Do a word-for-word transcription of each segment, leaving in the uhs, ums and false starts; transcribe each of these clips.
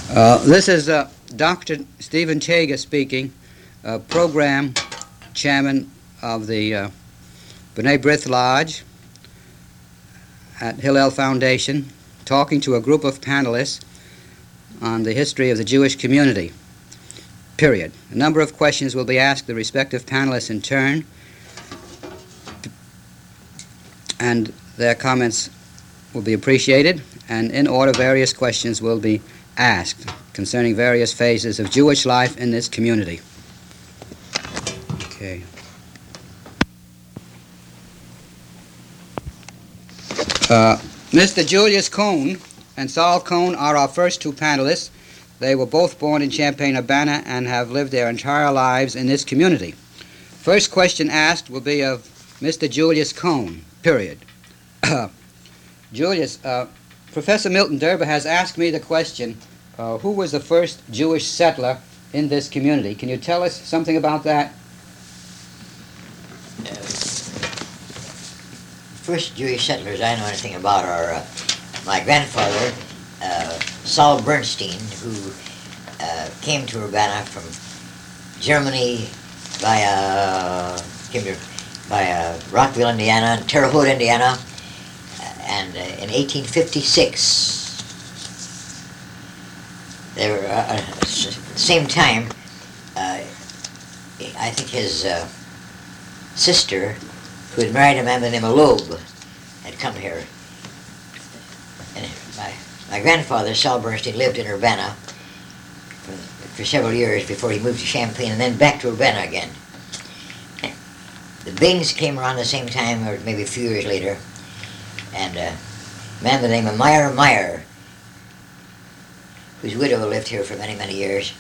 Uh, this is uh, Doctor Stephen Chaga speaking, uh, program chairman of the uh, B'nai B'rith Lodge at Hillel Foundation, talking to a group of panelists on the history of the Jewish community, period. A number of questions will be asked the respective panelists in turn, and their comments will be appreciated, and in order various questions will be asked concerning various phases of Jewish life in this community. Okay. Uh, Mister Julius Cohn and Saul Cohn are our first two panelists. They were both born in Champaign-Urbana and have lived their entire lives in this community. First question asked will be of Mister Julius Cohn, period. Julius, uh, Professor Milton Derber has asked me the question, uh, who was the first Jewish settler in this community? Can you tell us something about that? Uh, first Jewish settlers I know anything about are uh, my grandfather, uh, Saul Bernstein, who uh, came to Urbana from Germany via, came to, via Rockville, Indiana, and Terre Haute, Indiana, and uh, in eighteen fifty-six, they were, uh, at the same time, uh, I think his uh, sister, who had married a man by the name of Loeb, had come here. And my, my grandfather, Saul Bernstein, lived in Urbana for, for several years before he moved to Champaign and then back to Urbana again. The Bings came around the same time, or maybe a few years later, and uh, a man by the name of Meyer Meyer, whose widow lived here for many, many years.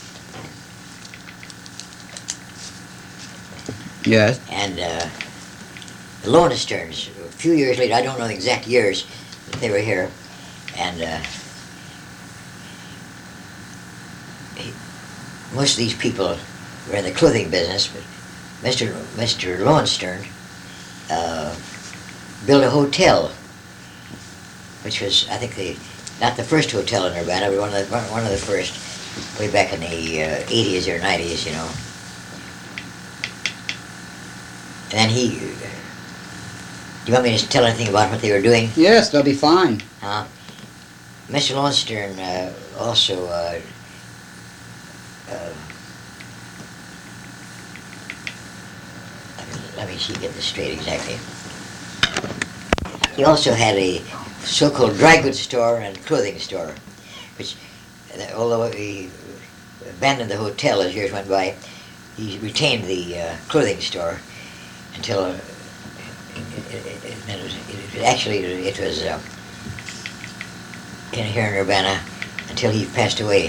Yes. And uh, the Lowensterns, a few years later, I don't know the exact years that they were here, and uh, he, most of these people were in the clothing business, but Mister Mister Lowenstern uh, built a hotel, which was, I think, the not the first hotel in Urbana, but one of the one of the first, way back in the uh, eighties or nineties, you know. And then he. Do you want me to tell anything about what they were doing? Yes, that'll be fine. Uh, Mister Lowenstern uh, also. Uh, uh, let me see, get this straight exactly. He also had a so-called dry goods store and clothing store, which, although he abandoned the hotel as years went by, he retained the uh, clothing store until uh, it, it, it, it, was, it, it actually it was uh, in here in Urbana until he passed away.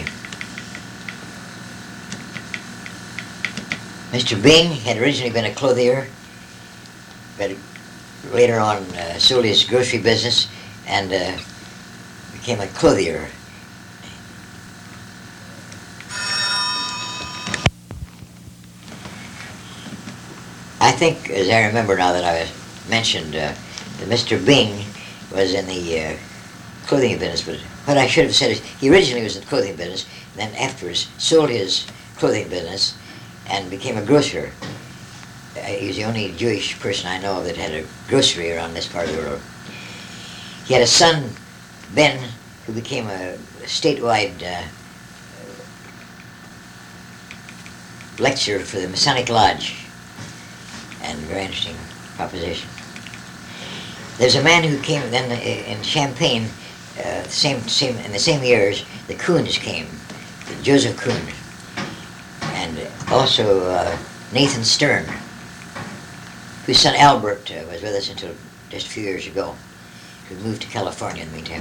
Mister Bing had originally been a clothier, but later on uh, sold his grocery business and uh, became a clothier. I think, as I remember now that I mentioned, uh, that Mister Bing was in the uh, clothing business, but what I should have said is he originally was in the clothing business, and then afterwards sold his clothing business and became a grocer. Uh, he was the only Jewish person I know of that had a grocery around this part of the world. He had a son, Ben, who became a statewide uh, lecturer for the Masonic Lodge, and very interesting proposition. There's a man who came then in Champaign, uh, same same in the same years. The Kuhns came, Joseph Kuhn, and also uh, Nathan Stern, whose son Albert uh, was with us until just a few years ago. Who moved to California in the meantime.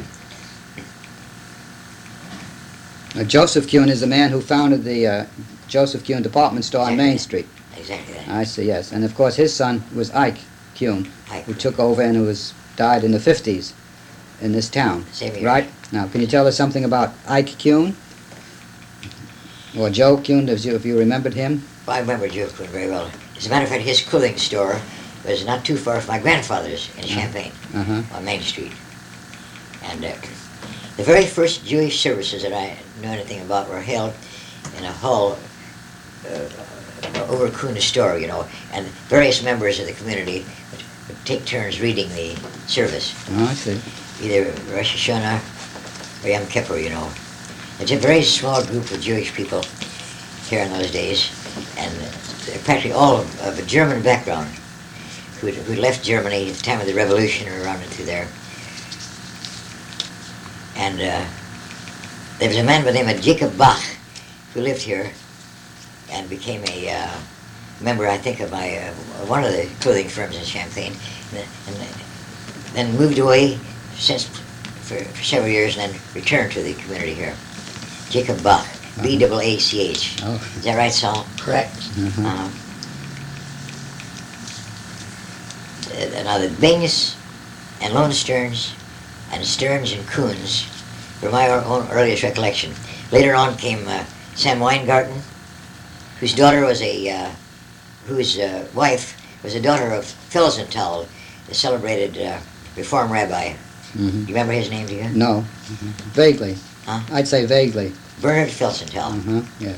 Uh, Joseph Kuhn is the man who founded the uh, Joseph Kuhn department store Exactly. on Main Street. Exactly that. I see, yes. And of course his son was Ike Kuhn, Ike. who took over and who was died in the fifties in this town. Same year. Right? Now, can you tell us something about Ike Kuhn? Or Joe Kuhn, if you, if you remembered him? Well, I remember Joe Kuhn very well. As a matter of fact, his clothing store was not too far from my grandfather's in Champaign, Uh-huh. on Main Street. And uh, The very first Jewish services that I knew anything about were held in a hall uh, over Kuhn's store, you know, and various members of the community would, would take turns reading the service. Oh, I see. Either Rosh Hashanah or Yom Kippur, you know. It's a very small group of Jewish people here in those days, and they're practically all of, of a German background who who left Germany at the time of the Revolution or around into there. And uh, there was a man by the name of Jacob Bach who lived here and became a uh, member, I think, of my uh, one of the clothing firms in Champaign, and, and then moved away since for, for several years and then returned to the community here. Jacob Bach, B A A C H. Oh. Is that right, Saul? Correct. Mhm. Uh, uh, now the Bings and Lone Stearns and Stearns and Coons were my own earliest recollection. Later on came uh, Sam Weingarten, whose daughter was a, uh, whose uh, wife was a daughter of Felsenthal, the celebrated uh, Reform rabbi. Mm-hmm. You remember his name, do you? No. Mhm. Vaguely. Huh? I'd say vaguely. Bernard Felsenthal. Uh-huh. Yeah.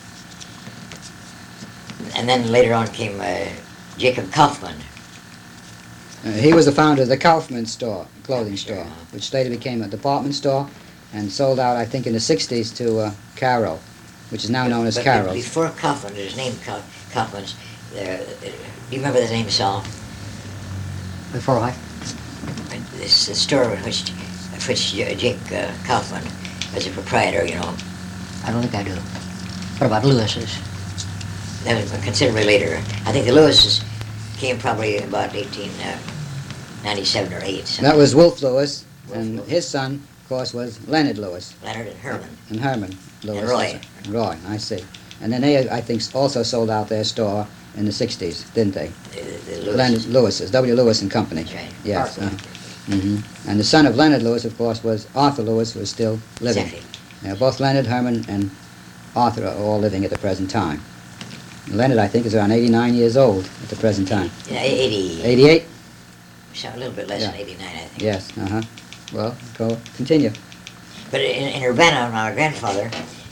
And then later on came uh, Jacob Kaufman. Uh, he was the founder of the Kaufman store, clothing Sure. store, which later became a department store and sold out, I think, in the sixties to uh, Caro, which is now known as But Caro's. Before Kaufman, his name Ka- Kaufman's, uh, do you remember the name, Saul? Before what? This the store in which, of which J- Jake uh, Kaufman was a proprietor, you know. I don't think I do. What about Lewis's? That was considerably later. I think the Lewis's came probably about eighteen ninety-seven or eight. something. That was Wolf Lewis, Wolf and Lewis. his son, of course, was Leonard Lewis, Leonard and Herman. and Herman Lewis. And Roy. also. Roy, I see. And then they, I think, also sold out their store in the sixties, didn't they? The, the Lewis's. Leonard Lewis's, W. Lewis and Company. That's right. Yes. Arthur. Uh, hmm And the son of Leonard Lewis, of course, was Arthur Lewis, who is still living. Exactly. Yeah, both Leonard, Herman, and Arthur are all living at the present time. Leonard, I think, is around eighty-nine years old at the present time. Yeah, eighty. eighty-eight? So a little bit less Yeah. than eighty-nine, I think. Yes, uh-huh. Well, go, continue. But in, in Urbana, my grandfather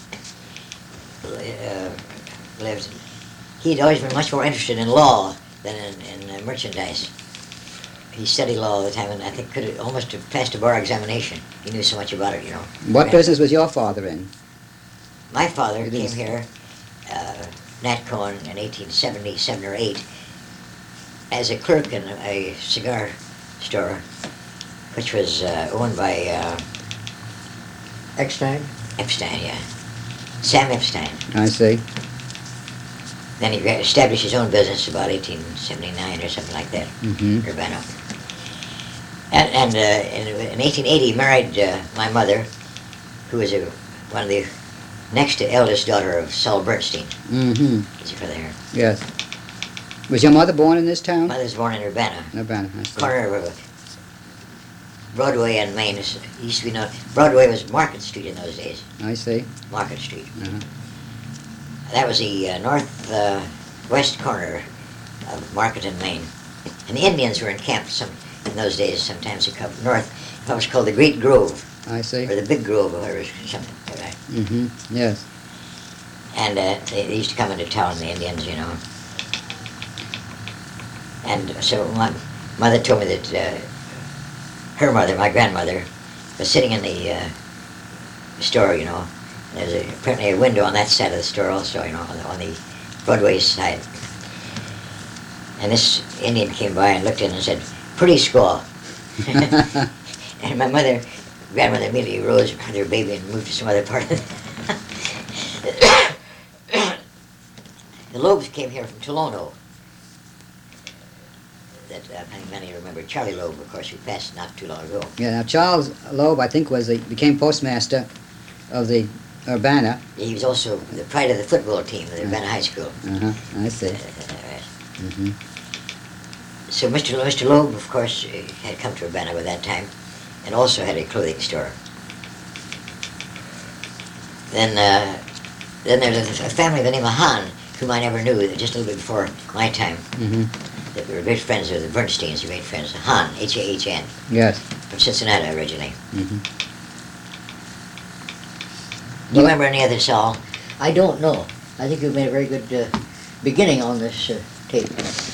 uh, lived. He'd always been much more interested in law than in, in uh, merchandise. He studied law all the time, and I think could have almost have passed a bar examination. He knew so much about it, you know. What Grand- business was your father in? My father It came is. here, uh, Nat Cohen, in eighteen seventy-seven or eight, as a clerk in a cigar store, which was uh, owned by uh, Eckstein? Epstein, yeah. Sam Epstein. I see. Then he established his own business about eighteen seventy-nine or something like that, Mm-hmm. Urbana. And, and uh, in, in eighteen eighty, he married uh, my mother, who was a, one of the next to eldest daughter of Saul Bernstein. Mm-hmm. Is your father here? Yes. Was your mother born in this town? Mother was born in Urbana, Urbana, I see. corner of uh, Broadway and Main. It used to be known. Broadway was Market Street in those days. I see. Market Street. Uh-huh. That was the uh, north uh, west corner of Market and Main. And the Indians were in camp some in those days. Sometimes they come north. It was called the Great Grove, I see. or the Big Grove, or whatever, something like that. Mm-hmm. Yes. And uh, they, they used to come into town, the Indians, you know. And so my mother told me that uh, her mother, my grandmother, was sitting in the uh, store, you know. There's a, apparently a window on that side of the store also, you know, on the, on the Broadway side. And this Indian came by and looked in and said, "Pretty squaw." And my mother, grandmother immediately rose with her baby and moved to some other part of the... The Lobes came here from Tolono. That uh, I think many remember Charlie Loeb, of course, who passed not too long ago. Yeah, now Charles Loeb, I think, was the, became postmaster of the Urbana. He was also the pride of the football team at Urbana High School. Uh-huh. I Uh, see. Mm-hmm. So Mister Lo- Mister Loeb, of course, uh, had come to Urbana by that time, and also had a clothing store. Then, uh, then there's a, a family by the name of Hahn, whom I never knew, just a little bit before my time. Mm-hmm. That were great friends of the Bernsteins, were great friends. Hahn, H A H N, Yes. from Cincinnati originally. Mm-hmm. Do you remember any of the song? I don't know. I think you've made a very good uh, beginning on this uh, tape.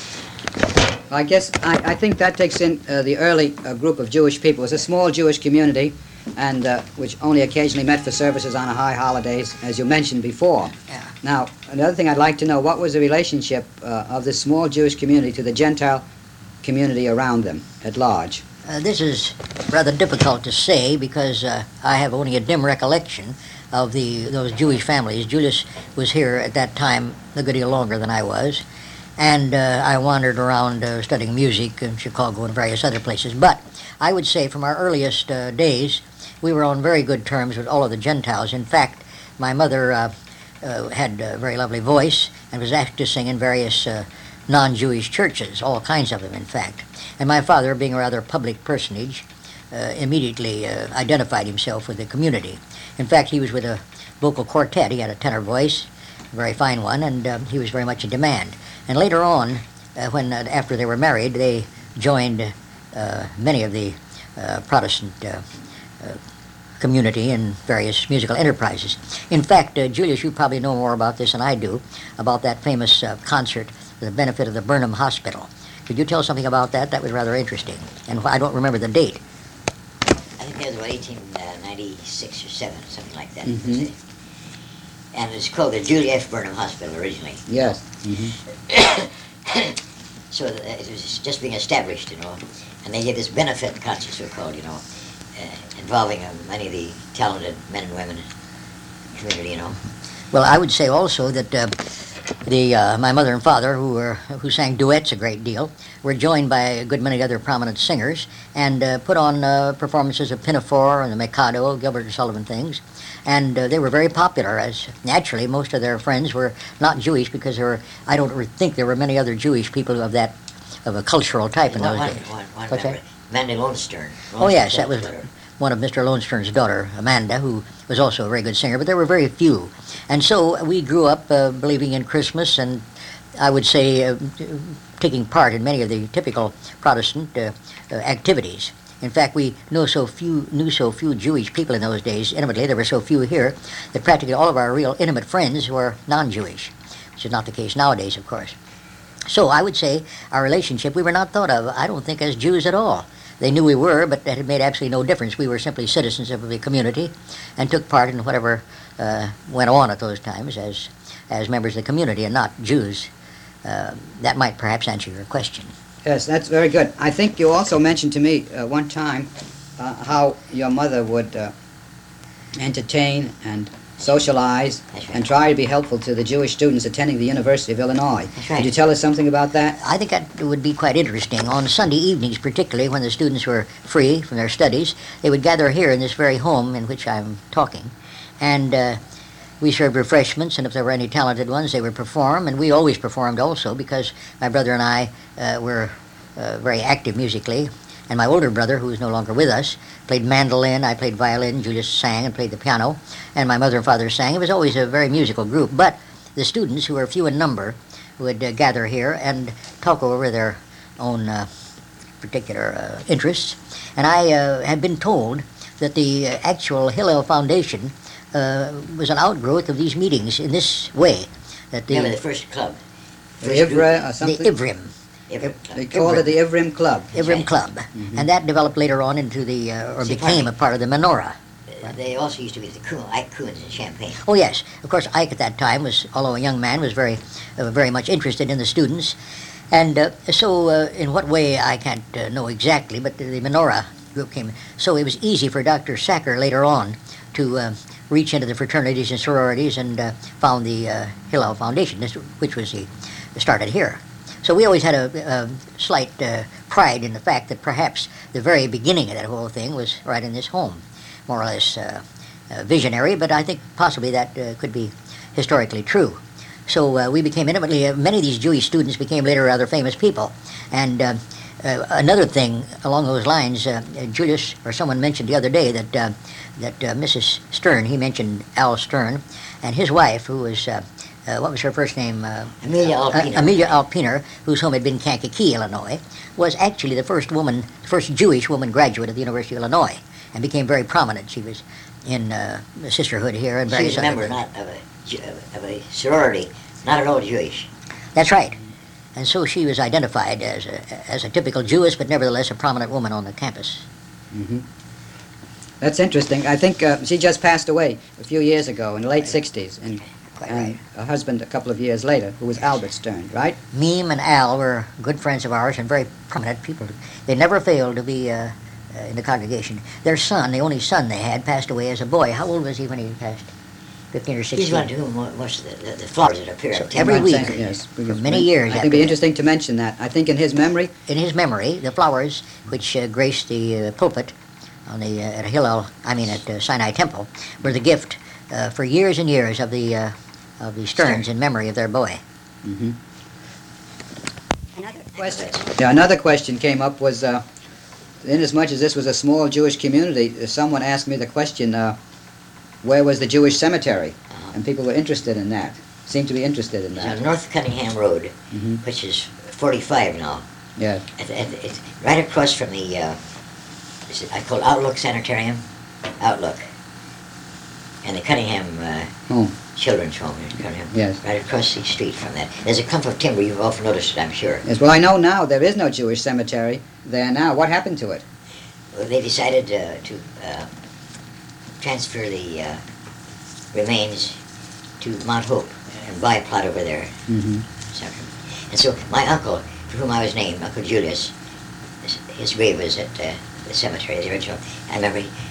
I guess I, I think that takes in uh, the early uh, group of Jewish people. It was a small Jewish community, and uh, which only occasionally met for services on high holidays, as you mentioned before. Yeah. Now, another thing I'd like to know, what was the relationship uh, of this small Jewish community to the Gentile community around them at large? Uh, this is rather difficult to say because uh, I have only a dim recollection of the those Jewish families. Julius was here at that time a good deal longer than I was, and uh, I wandered around uh, studying music in Chicago and various other places. But I would say from our earliest uh, days, we were on very good terms with all of the Gentiles. In fact, my mother uh, uh, had a very lovely voice and was asked to sing in various uh, non-Jewish churches, all kinds of them, in fact. And my father, being a rather public personage, uh, immediately uh, identified himself with the community. In fact, he was with a vocal quartet. He had a tenor voice, a very fine one, and uh, he was very much in demand. And later on, uh, when uh, after they were married, they joined uh, many of the uh, Protestant uh, uh, community in various musical enterprises. In fact, uh, Julius, you probably know more about this than I do, about that famous uh, concert for the benefit of the Burnham Hospital. Could you tell something about that? That was rather interesting. And I don't remember the date. I think that was about eighteen ninety-six or seven, something like that. Mhm. And it's called the Julia F. Burnham Hospital originally. Yes. Mm-hmm. So that it was just being established, you know. And they did this benefit concert, so-called, you know, uh, involving uh, many of the talented men and women in the community, you know. Well, I would say also that uh, the uh, my mother and father, who were who sang duets a great deal, were joined by a good many other prominent singers and uh, put on uh, performances of Pinafore and the Mikado, Gilbert and Sullivan things, and uh, they were very popular. As naturally, most of their friends were not Jewish because there were I don't re- think there were many other Jewish people of that of a cultural type in one, those one, days. one, one What's member, Mandy Lonestern. Oh yes, that Lonestern's was daughter. one of Mister Lonestern's daughter, Amanda, who was also a very good singer, but there were very few. And so we grew up uh, believing in Christmas and I would say uh, taking part in many of the typical Protestant uh, uh, activities. In fact, we know so few, knew so few Jewish people in those days intimately, there were so few here, that practically all of our real intimate friends were non-Jewish, which is not the case nowadays, of course. So I would say our relationship, we were not thought of, I don't think, as Jews at all. They knew we were, but that had made absolutely no difference. We were simply citizens of the community and took part in whatever uh, went on at those times as as members of the community and not Jews. Uh, that might perhaps answer your question. Yes, that's very good. I think you also mentioned to me uh, one time uh, how your mother would uh, entertain and socialize That's right. and try to be helpful to the Jewish students attending the University of Illinois. That's right. Could you tell us something about that? I think that would be quite interesting. On Sunday evenings, particularly when the students were free from their studies, they would gather here in this very home in which I'm talking. And uh, we served refreshments, and if there were any talented ones, they would perform. And we always performed also because my brother and I uh, were uh, very active musically. And my older brother, who is no longer with us, played mandolin, I played violin, Julius sang and played the piano, and my mother and father sang. It was always a very musical group. But the students, who were few in number, would uh, gather here and talk over their own uh, particular uh, interests. And I uh, had been told that the uh, actual Hillel Foundation uh, was an outgrowth of these meetings in this way. That the, Remember the first club? The First group? Ivra or the something? Ivrim. Every They club. called it the Ivrim Club. Ivrim right. Club. And that developed later on into the, uh, or See, became a part of the menorah. Uh, They also used to be the Kuhn, Ike Kuhns in Champaign. Oh yes, of course Ike at that time was, although a young man, was very, uh, very much interested in the students, and uh, so uh, in what way I can't uh, know exactly, but the, the Menorah group came. So it was easy for Doctor Sacker later on to uh, reach into the fraternities and sororities and uh, found the uh, Hillel Foundation, this, which was the started here. So we always had a, a slight uh, pride in the fact that perhaps the very beginning of that whole thing was right in this home. More or less uh, uh, visionary, but I think possibly that uh, could be historically true. So uh, we became intimately, uh, many of these Jewish students became later rather famous people. And uh, uh, another thing along those lines, uh, Julius, or someone mentioned the other day that uh, that uh, Missus Stern, he mentioned Al Stern, and his wife, who was, uh, uh, what was her first name? Uh, Amelia uh, Alpina. Amelia Alpiner, whose home had been Kankakee, Illinois, was actually the first woman, first Jewish woman graduate of the University of Illinois, and became very prominent. She was in uh, the sisterhood here and She various was a member other- not of a, Ju- of a sorority, not at all Jewish. That's right. And so she was identified as a, as a typical Jewess, but nevertheless a prominent woman on the campus. Hmm. That's interesting. I think uh, she just passed away a few years ago in the late sixties, and, Quite and right. a husband a couple of years later, who was Albert Stern, right? Meme and Al were good friends of ours and very prominent people. They never failed to be uh, uh, in the congregation. Their son, the only son they had, passed away as a boy. How old was he when he passed? fifteen or sixteen? He's one to whom mo- most of the, the, the flowers that appear So at every I'm week, saying, yes, because many when- years I think after it'd be that. interesting to mention that. I think in his memory, In his memory, the flowers which uh, graced the uh, pulpit on the uh, at Hillel, I mean at uh, Sinai Temple, were the gift uh, for years and years of the uh, of the Sterns in memory of their boy. hmm question. Yeah, another question came up was, uh, inasmuch as this was a small Jewish community, uh, someone asked me the question, uh, where was the Jewish cemetery? Uh-huh. And people were interested in that, seemed to be interested in It's that. on North Cunningham Road, Mhm. which is forty-five now. Yeah. It, it, it's right across from the, uh, is it, I call Outlook Sanitarium, Outlook, and the Cunningham uh, Home. Children's Home in Cunningham. Yes. Right across the street from that. There's a clump of timber. You've often noticed it, I'm sure. Yes, well, I know now there is no Jewish cemetery there now. What happened to it? Well, they decided uh, to uh, transfer the uh, remains to Mount Hope and buy a plot over there. Mm-hmm. And so my uncle, for whom I was named, Uncle Julius, his, his grave was at uh, the cemetery, the original. I remember, he,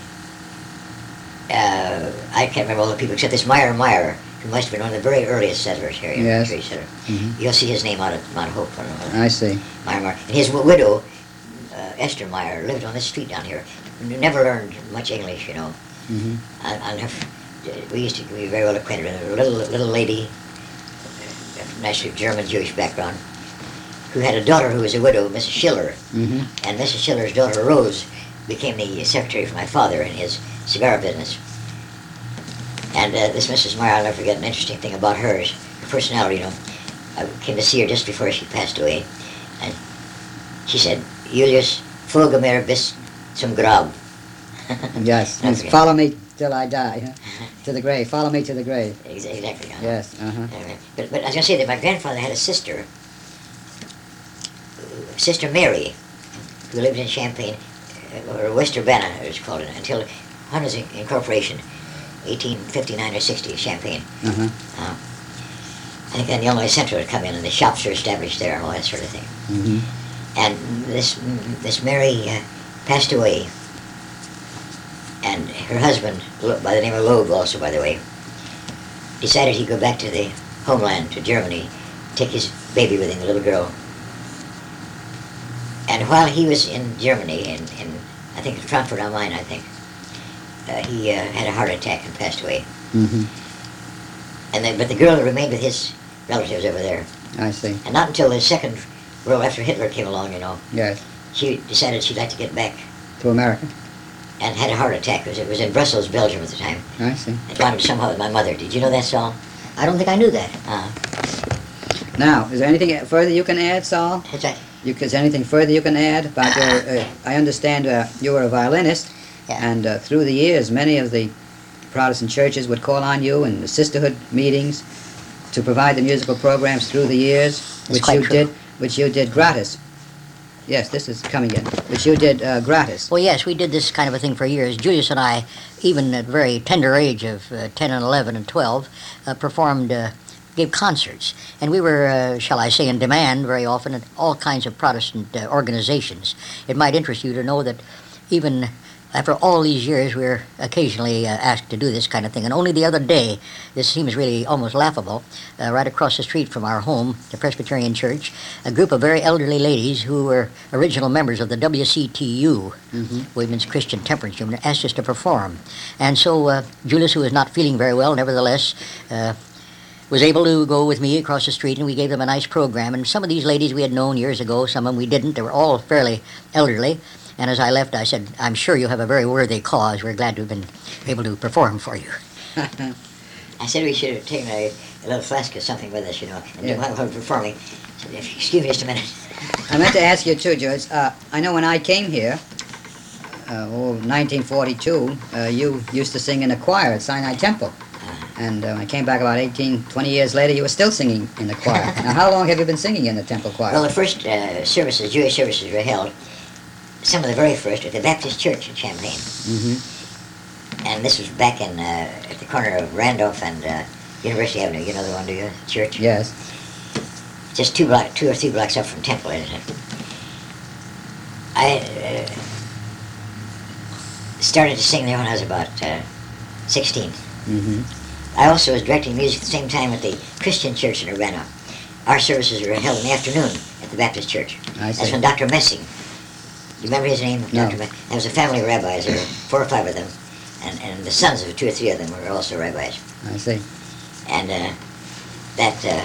uh, I can't remember all the people except this Meyer Meyer, who must have been one of the very earliest settlers here. Yes. Very settler. Mhm. You'll see his name out at Mount Hope. On, on I see. Meyer Meyer. And his w- widow, uh, Esther Meyer, lived on this street down here. Never learned much English, you know. Mm-hmm. And, and her, we used to be very well acquainted with a little, little lady, uh, nicely German Jewish background, who had a daughter who was a widow, Missus Schiller. Mm-hmm. And Missus Schiller's daughter, Rose, became the secretary for my father in his cigar business. And uh, this Missus Meyer, I'll never forget an interesting thing about her, is her personality, you know. I came to see her just before she passed away, and she said, Julius, folge mir bis zum Grab. Yes. Don't Yes. forget. Follow me till I die. Huh? To the grave. Follow me to the grave. Ex- Exactly. uh-huh. Yes. Uh-huh. Uh, But, but I was going to say that my grandfather had a sister, uh, Sister Mary, who lived in Champaign, uh, or West Urbana, it was called, until Hunters Incorporation, eighteen fifty-nine or sixty, Champaign. Uh-huh. Uh, I think then the Illinois Central had come in, and the shops were established there and all that sort of thing. Mm-hmm. And this this Mary uh, passed away, and her husband, Lo- by the name of Loeb also, by the way, decided he'd go back to the homeland, to Germany, take his baby with him, the little girl. And while he was in Germany, in, in I think Frankfurt am Main, I think, uh, he uh, had a heart attack and passed away. Mm-hmm. And then, but the girl remained with his relatives over there. I see. And not until the second world, after Hitler came along, you know, Yes. she decided she'd like to get back, To America. and had a heart attack. It was, it was in Brussels, Belgium at the time. I see. It wound up somehow with my mother. Did you know that, Saul? I don't think I knew that. Uh, Now, is there anything further you can add, Saul? that's right. You, is there anything further you can add about your? Uh, I understand uh, you were a violinist, Yeah. and uh, through the years, many of the Protestant churches would call on you in the sisterhood meetings to provide the musical programs through the years, That's which quite you true. did, which you did gratis. Yes, this is coming in. Which you did uh, gratis. Well, yes, we did this kind of a thing for years. Julius and I, even at a very tender age of uh, ten and eleven and twelve, uh, performed, uh, gave concerts. And we were, uh, shall I say, in demand very often at all kinds of Protestant uh, organizations. It might interest you to know that even after all these years, we were occasionally uh, asked to do this kind of thing. And only the other day, this seems really almost laughable, uh, right across the street from our home, the Presbyterian Church, a group of very elderly ladies who were original members of the W C T U, Mm-hmm. Women's Christian Temperance Union, asked us to perform. And so uh, Julius, who was not feeling very well, nevertheless, uh, was able to go with me across the street, and we gave them a nice program. And some of these ladies we had known years ago, some of them we didn't. They were all fairly elderly. And as I left, I said, I'm sure you have a very worthy cause. We're glad to have been able to perform for you. I said we should have taken a, a little flask of something with us, you know, and Yeah. while we were performing. I said, "If- excuse me just a minute. I meant to ask you too, George. Uh, I know when I came here, uh, oh, nineteen forty-two, uh, you used to sing in a choir at Sinai Temple. And uh, I came back about eighteen, twenty years later, you were still singing in the choir. Now, how long have you been singing in the temple choir? Well, the first uh, services, Jewish services, were held, some of the very first, at the Baptist Church in Champaign. Mm-hmm. And this was back in, uh, at the corner of Randolph and uh, University Avenue. You know the one, do you? Church? Yes. Just two block, two or three blocks up from Temple, isn't it? I uh, started to sing there when I was about uh, sixteen. Mm-hmm. I also was directing music at the same time at the Christian Church in Urbana. Our services were held in the afternoon at the Baptist Church. I see. That's when Doctor Messing, you remember his name? No. Doctor Messing. There was a family of rabbis, there were four or five of them, and, and the sons of two or three of them were also rabbis. I see. And uh, that, uh,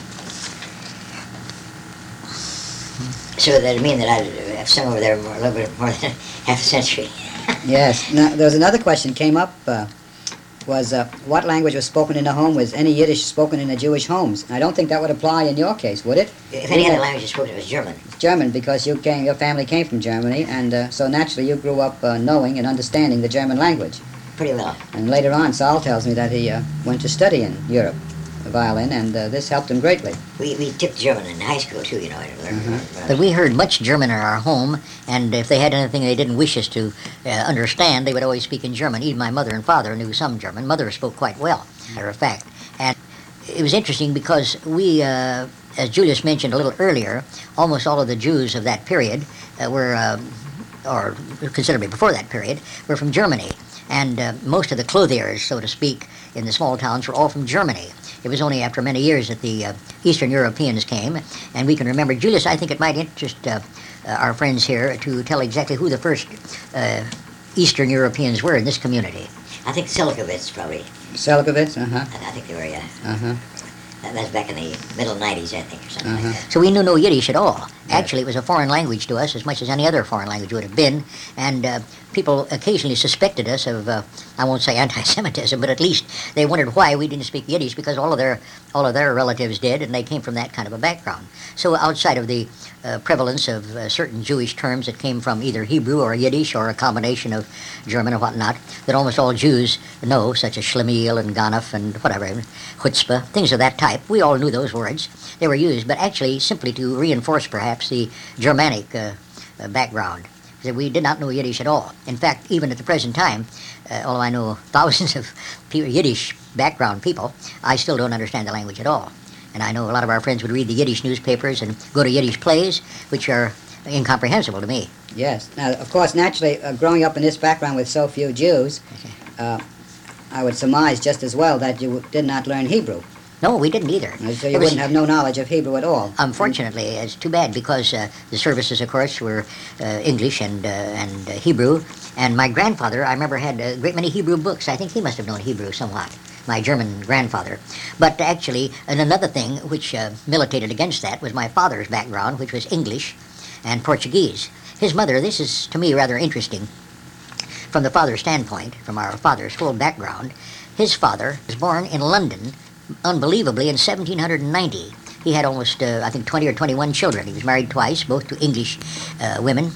so that'd mean that I'd have sung over there more, a little bit more than half a century. Yes. Now, there was another question came up, uh, was uh, what language was spoken in the home? Was any Yiddish spoken in the Jewish homes? I don't think that would apply in your case, would it? If any other language was spoken, it was German. German, because you came, your family came from Germany, and uh, so naturally you grew up uh, knowing and understanding the German language. Pretty well. And later on, Saul tells me that he uh, went to study in Europe, the violin, and uh, this helped him greatly. We, we took German in high school, too, you know. I learned, Mhm. learned- But we heard much German in our home, and if they had anything they didn't wish us to uh, understand, they would always speak in German. Even my mother and father knew some German. Mother spoke quite well, matter of fact. And it was interesting because we, uh, as Julius mentioned a little earlier, almost all of the Jews of that period uh, were, um, or considerably before that period, were from Germany. And uh, most of the clothiers, so to speak, in the small towns were all from Germany. It was only after many years that the uh, Eastern Europeans came, and we can remember, Julius, I think it might interest uh, uh, our friends here to tell exactly who the first uh, Eastern Europeans were in this community. I think Selikovitz, probably. Selikovitz, uh-huh, I, I think they were, yeah. uh-huh, That, that was back in the middle nineties, I think, or something Uh-huh. like that. So we knew no Yiddish at all. Actually, it was a foreign language to us as much as any other foreign language would have been, and uh, people occasionally suspected us of, uh, I won't say anti-Semitism, but at least they wondered why we didn't speak Yiddish, because all of their all of their relatives did, and they came from that kind of a background. So outside of the uh, prevalence of uh, certain Jewish terms that came from either Hebrew or Yiddish or a combination of German or whatnot, that almost all Jews know, such as Schlemiel and Ganef and whatever, chutzpah, things of that type, we all knew those words. They were used, but actually simply to reinforce perhaps the Germanic uh, uh, background. That we did not know Yiddish at all. In fact, even at the present time, uh, although I know thousands of people, Yiddish background people, I still don't understand the language at all. And I know a lot of our friends would read the Yiddish newspapers and go to Yiddish plays, which are incomprehensible to me. yes. Now, of course, naturally, uh, growing up in this background with so few Jews, uh, I would surmise just as well that you did not learn Hebrew. No, we didn't either. Uh, So It you was- wouldn't have no knowledge of Hebrew at all. Unfortunately, it's too bad because uh, the services, of course, were uh, English and uh, and uh, Hebrew. And my grandfather, I remember, had a great many Hebrew books. I think he must have known Hebrew somewhat, my German grandfather. But actually, and another thing which uh, militated against that was my father's background, which was English and Portuguese. His mother, this is to me rather interesting from the father's standpoint, from our father's full background. His father was born in London, unbelievably, in seventeen ninety. He had almost, uh, I think, twenty or twenty-one children. He was married twice, both to English uh, women.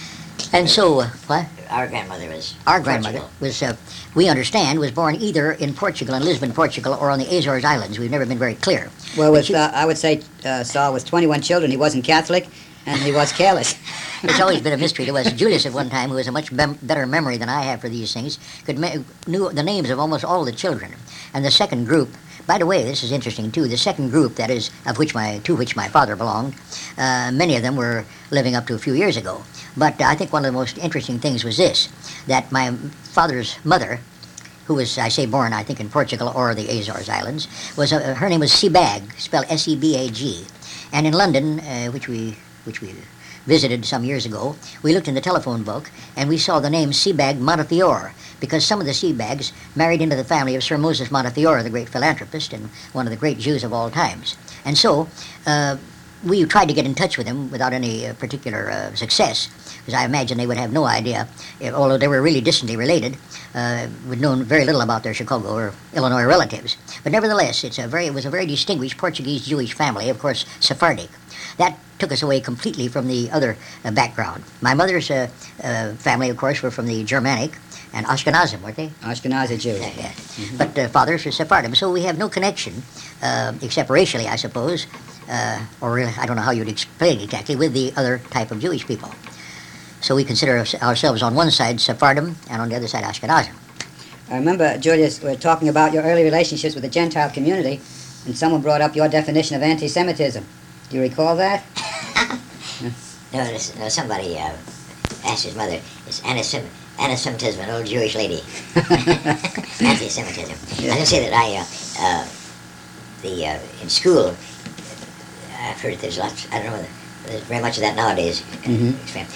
And so, uh, what? Our grandmother was Our grandmother Portugal. was, uh, we understand, was born either in Portugal, in Lisbon, Portugal, or on the Azores Islands. We've never been very clear. Well, But with, you- uh, I would say uh, Saul was twenty-one children. He wasn't Catholic, and he was careless. It's always been a mystery to us. Julius, at one time, who has a much bem- better memory than I have for these things, could me- knew the names of almost all the children. And the second group, by the way, this is interesting too. The second group, that is, of which my to which my father belonged, uh, many of them were living up to a few years ago. But I think one of the most interesting things was this: that my father's mother, who was, I say, born, I think, in Portugal or the Azores Islands, was uh, her name was Sebag, spelled S E B A G, and in London, uh, which we which we visited some years ago, we looked in the telephone book and we saw the name Sebag Montefiore, because some of the Sebags married into the family of Sir Moses Montefiore, the great philanthropist and one of the great Jews of all times. And so, uh, we tried to get in touch with them without any uh, particular uh, success, because I imagine they would have no idea, if, although they were really distantly related, uh, would know very little about their Chicago or Illinois relatives. But nevertheless, it's a very, it was a very distinguished Portuguese Jewish family, of course, Sephardic. That took us away completely from the other uh, background. My mother's uh, uh, family, of course, were from the Germanic and Ashkenazim, weren't they? Ashkenazi Jew. Yeah, yeah. Mm-hmm. But uh, fathers were Sephardim, so we have no connection, uh, except racially, I suppose, uh, or really, I don't know how you'd explain it exactly, with the other type of Jewish people. So we consider our- ourselves on one side Sephardim and on the other side Ashkenazim. I remember, Julius, we were talking about your early relationships with the Gentile community, and someone brought up your definition of anti-Semitism. Do you recall that? No, this, no somebody uh, asked his mother, is anti-Sem- anti-Semitism an old Jewish lady? Anti-Semitism. Yeah. I can say that I, uh, uh, the uh, in school, I've heard there's lots, I don't know whether there's very much of that nowadays, Mhm.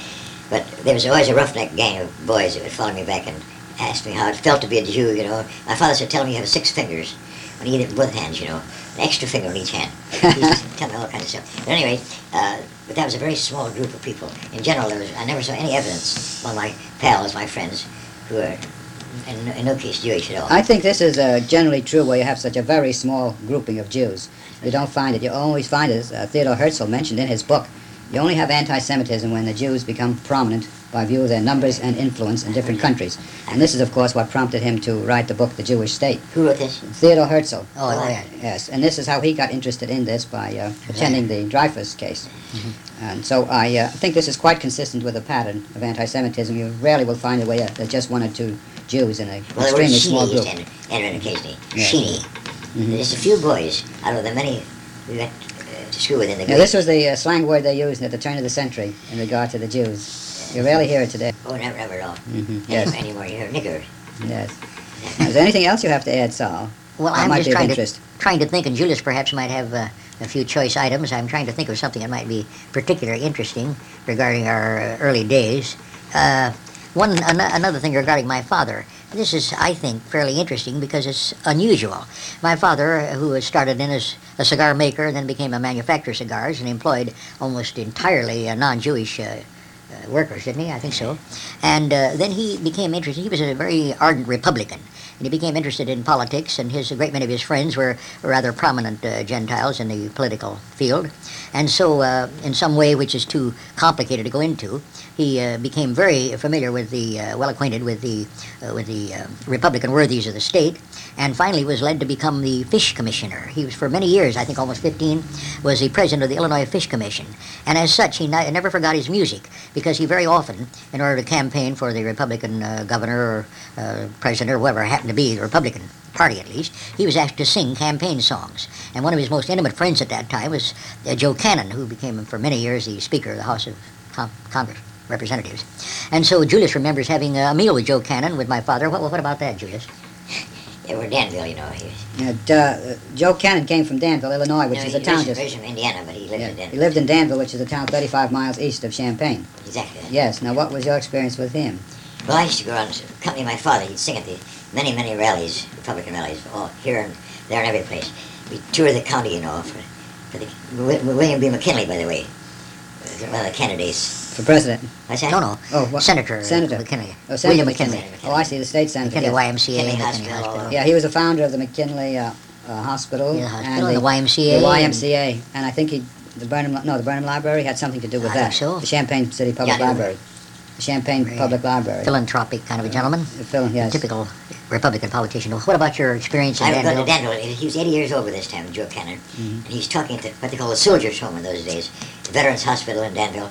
but there was always a roughneck gang of boys that would follow me back and ask me how it felt to be a Jew, you know. My father said, tell me you have six fingers, when you get it in both hands, you know, an extra finger on each hand. He used to tell me all kinds of stuff. But anyway, uh, but that was a very small group of people. In general, there was, I never saw any evidence among my pals, my friends, who were in, in no case Jewish at all. I think this is uh, generally true where you have such a very small grouping of Jews. You don't find it. You always find, as uh, Theodor Herzl mentioned in his book, you only have anti-Semitism when the Jews become prominent by view of their numbers and influence in different countries. And this is, of course, what prompted him to write the book, The Jewish State. Who wrote this? Theodor Herzl. Oh, yeah. Yes, and this is how he got interested in this by uh, attending the Dreyfus case. And so I uh, think this is quite consistent with the pattern of anti-Semitism. You rarely will find a way uh, there's just one or two Jews in an Well, the word extremely Sheeny small used group. to enter, enter in occasionally. Yeah. Sheeny. Mhm. Just a few boys out of the many we went uh, to school with in the Now, this was the uh, slang word they used at the turn of the century in regard to the Jews. You rarely hear it today. Oh, never, never at all. Mhm, Any, yes. anymore, you hear nigger. Yes. Is there anything else you have to add, Saul? Well, That I'm might just be of trying to, interest. trying to think, and Julius perhaps might have uh, a few choice items. I'm trying to think of something that might be particularly interesting regarding our uh, early days. Uh, one an- another thing regarding my father. This is, I think, fairly interesting because it's unusual. My father, uh, who was started in as a cigar maker and then became a manufacturer of cigars and employed almost entirely uh, non-Jewish uh, uh, workers, didn't he? I think so. And uh, then he became interested. He was a very ardent Republican. And he became interested in politics, and his, a great many of his friends were rather prominent uh, Gentiles in the political field. And so, uh, in some way which is too complicated to go into, he uh, became very familiar with the, uh, well acquainted with the, uh, with the uh, Republican worthies of the state, and finally was led to become the Fish Commissioner. He was, for many years, I think almost fifteen, was the president of the Illinois Fish Commission. And as such, he ni- never forgot his music, because he very often, in order to campaign for the Republican uh, governor or uh, president or whoever happened to be, the Republican Party at least, he was asked to sing campaign songs. And one of his most intimate friends at that time was uh, Joe Cannon, who became for many years the Speaker of the House of Com- Congress. Representatives. And so Julius remembers having a meal with Joe Cannon with my father. What, what about that, Julius? Yeah, we're Danville, you know. He was, And, uh, Joe Cannon came from Danville, Illinois, which no, is he a town was just... raised from Indiana, but he lived Yeah, in Denver. he lived in Danville, which is a town thirty-five miles east of Champaign. Exactly. Yes. Now, what was your experience with him? Well, I used to go around to accompany my father. He'd sing at the many, many rallies, Republican rallies, all here and there and every place. We toured the county, you know, for, for the, Wi- William B. McKinley, by the way, was one of the candidates. For president? What's that? No, no. Oh, what? Senator, uh, Senator. McKinley. Oh, Senator William McKinley. McKinley. Oh, I see, the state senator. McKinley yes. Y M C A, McKinley McKinley Hospital. Hospital. Yeah, he was the founder of the McKinley uh, uh, Hospital. Yeah, hospital and the Y M C A The Y M and- C A. And I think he, the Burnham, Li- no, the Burnham Library had something to do with I that. think so. The Champaign City Public Yeah, Library. The Champaign Very Public Library. Philanthropic kind of a gentleman. The Phil, yes. Typical Republican politician. What about your experience in I would go to Danville? Danville. He was eighty years old by this time, Joe Cannon. Mhm. And he's talking at the, what they call the Soldiers' Home in those days, the Veterans Hospital in Danville.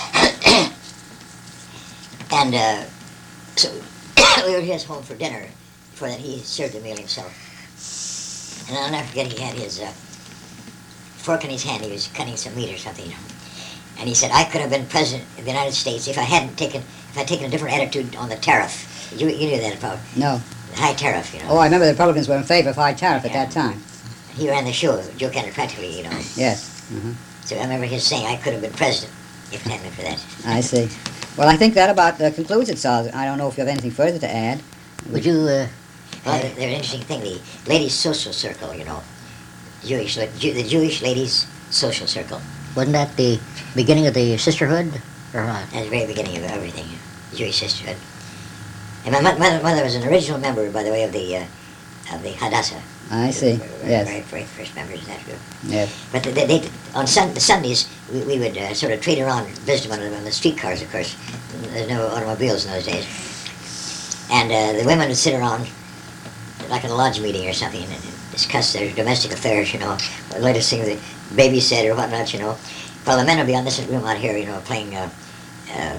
and uh, so we were at his home for dinner. Before that, he served the meal himself. And I'll never forget, he had his uh, fork in his hand. He was cutting some meat or something. And he said, I could have been president of the United States if I hadn't taken, if I'd taken a different attitude on the tariff. You, you knew that about No. the high tariff, you know. Oh, I remember the Republicans were in favor of high tariff at Yeah. that time. He ran the show, Joe Cannon, practically, you know. Yes. Mhm. So I remember his saying, I could have been president if it hadn't been for that. I see. Well, I think that about uh, concludes it, Saul. I don't know if you have anything further to add. Would you, uh, Well, there's an interesting thing, the ladies' social circle, you know. Jewish, the Jewish ladies' social circle. Wasn't that the beginning of the sisterhood? Or what? At the very beginning of everything, Jewish sisterhood. And my mo- mother, mother was an original member, by the way, of the uh, of the Hadassah. I see. We were Yes. Very, very first members of that group. Yes. But they, they, on sun, Sundays, we, we would uh, sort of trade around, visit one another on the streetcars, of course. There's no automobiles in those days. And uh, the women would sit around, like in a lodge meeting or something, and, and discuss their domestic affairs, you know, the latest thing, the babysitter or whatnot, you know. While the men would be on this room out here, you know, playing uh, uh,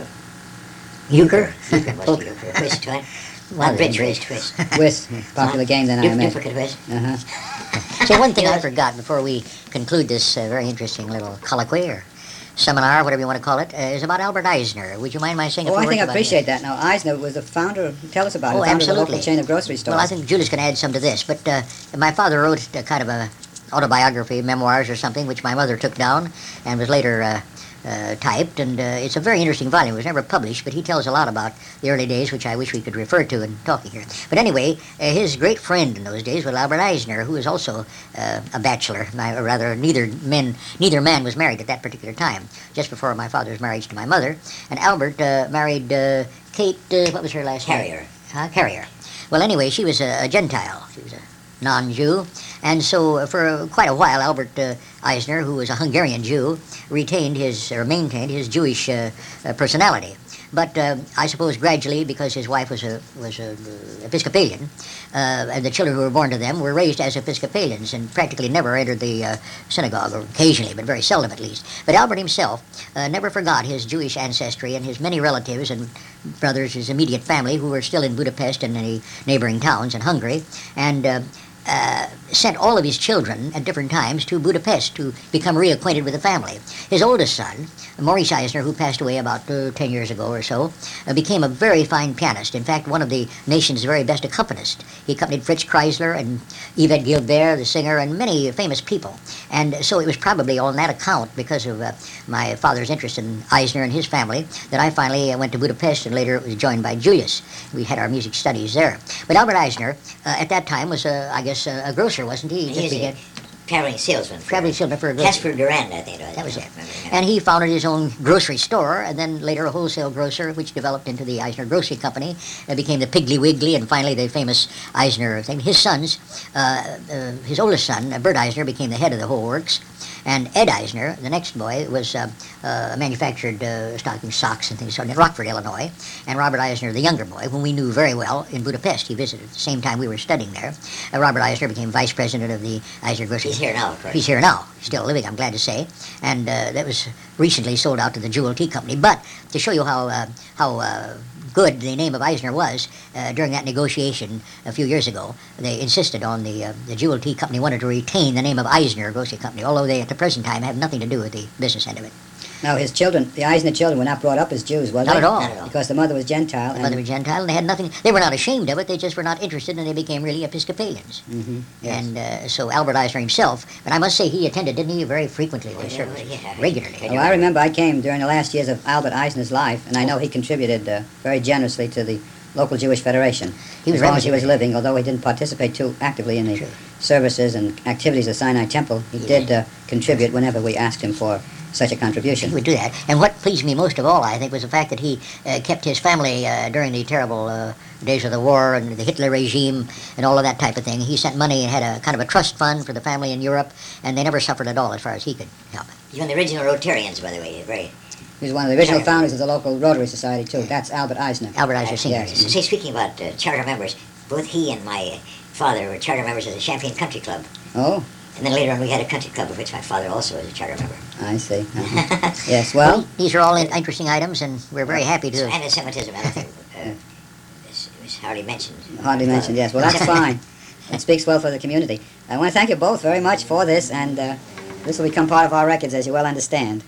Euchre? euchre, must be euchre, twist, right? Well, Not bridge, then, race, twist. Whist, popular game then, I Du- imagine. Duplicate whist. Uh-huh. So one thing I Yes. forgot before we conclude this uh, very interesting little colloquy or seminar, whatever you want to call it, uh, is about Albert Eisner. Would you mind my saying a Oh, few I words think I about appreciate him? that. Now, Eisner was the founder, tell us about it, Oh, the founder absolutely. of the local chain of grocery stores. Well, I think Julius can add some to this, but uh, my father wrote a kind of a autobiography, memoirs or something, which my mother took down and was later uh, uh, typed, and uh, it's a very interesting volume. It was never published, but he tells a lot about the early days, which I wish we could refer to in talking here. But anyway, uh, his great friend in those days was Albert Eisner, who was also uh, a bachelor. My, or rather, neither men, neither man was married at that particular time, just before my father's marriage to my mother. And Albert uh, married uh, Kate, uh, what was her last name? Carrier. Huh? Carrier. Well, anyway, she was a, a Gentile. She was a non-Jew. And so uh, for uh, quite a while, Albert uh, Eisner, who was a Hungarian Jew, retained his, or maintained his Jewish uh, uh, personality. But uh, I suppose gradually, because his wife was a was a uh, Episcopalian, uh, and the children who were born to them were raised as Episcopalians and practically never entered the uh, synagogue, or occasionally, but very seldom at least. But Albert himself uh, never forgot his Jewish ancestry and his many relatives and brothers, his immediate family, who were still in Budapest and the neighboring towns in Hungary, and uh, uh, sent all of his children at different times to Budapest to become reacquainted with the family. His oldest son, Maurice Eisner, who passed away about uh, ten years ago or so, uh, became a very fine pianist. In fact, one of the nation's very best accompanists. He accompanied Fritz Kreisler and Yvette Gilbert, the singer, and many famous people. And so it was probably on that account, because of uh, my father's interest in Eisner and his family, that I finally uh, went to Budapest, and later was joined by Julius. We had our music studies there. But Albert Eisner, uh, at that time, was, uh, I guess, uh, a grocer, wasn't he? He just was a began- traveling salesman. for- traveling salesman for a grocer. Casper Durand, I think it was. That was I it. don't remember. And he founded his own grocery store, and then later a wholesale grocer, which developed into the Eisner Grocery Company. It became the Piggly Wiggly, and finally the famous Eisner thing. His sons, uh, uh, his oldest son, uh, Bert Eisner, became the head of the whole works. And Ed Eisner, the next boy, was uh, uh, manufactured uh, stocking socks and things so in Rockford, Illinois. And Robert Eisner, the younger boy, whom we knew very well in Budapest, he visited at the same time we were studying there. Uh, Robert Eisner became vice president of the Eisner Grocery. He's here now, of course. He's here now, still living, I'm glad to say. And uh, that was recently sold out to the Jewel Tea Company. But to show you how uh, how uh, good the name of Eisner was, uh, during that negotiation a few years ago, they insisted on the uh, the Jewel Tea Company wanted to retain the name of Eisner Grocery Company, although they at the present time have nothing to do with the business end of it. Now, his children, the Eisner children, were not brought up as Jews, was Not they? at all. Not at all. Because the mother was Gentile. The mother was Gentile, and they had nothing. They were not ashamed of it. They just were not interested, and they became really Episcopalians. Mm-hmm. Yes. And uh, so Albert Eisner himself, and I must say he attended, didn't he, very frequently to Oh, service, yeah. regularly. Oh, I remember I came during the last years of Albert Eisner's life, and I know he contributed uh, very generously to the local Jewish Federation. He was as long as he relatively- was living, although he didn't participate too actively in the Sure. services and activities of Sinai Temple, he Yeah. did uh, contribute whenever we asked him for such a contribution. He would do that. And what pleased me most of all, I think, was the fact that he uh, kept his family uh, during the terrible uh, days of the war and the Hitler regime and all of that type of thing. He sent money and had a kind of a trust fund for the family in Europe, and they never suffered at all as far as he could help. He's one of the original Rotarians, by the way. Very. He was one of the original Sure. founders of the local Rotary Society, too. That's Albert Eisner. Albert Eisner Senior. Yes. Say, speaking about uh, charter members, both he and my father were charter members of the Champagne Country Club. Oh, And then later on, we had a country club of which my father also was a charter member. I see. Uh-huh. Yes, well, These are all in- interesting items, and we're very happy So to. anti-Semitism, I don't think uh, was, was hardly mentioned. hardly mentioned, yes. Well, that's fine. It speaks well for the community. I want to thank you both very much for this, and uh, this will become part of our records, as you well understand.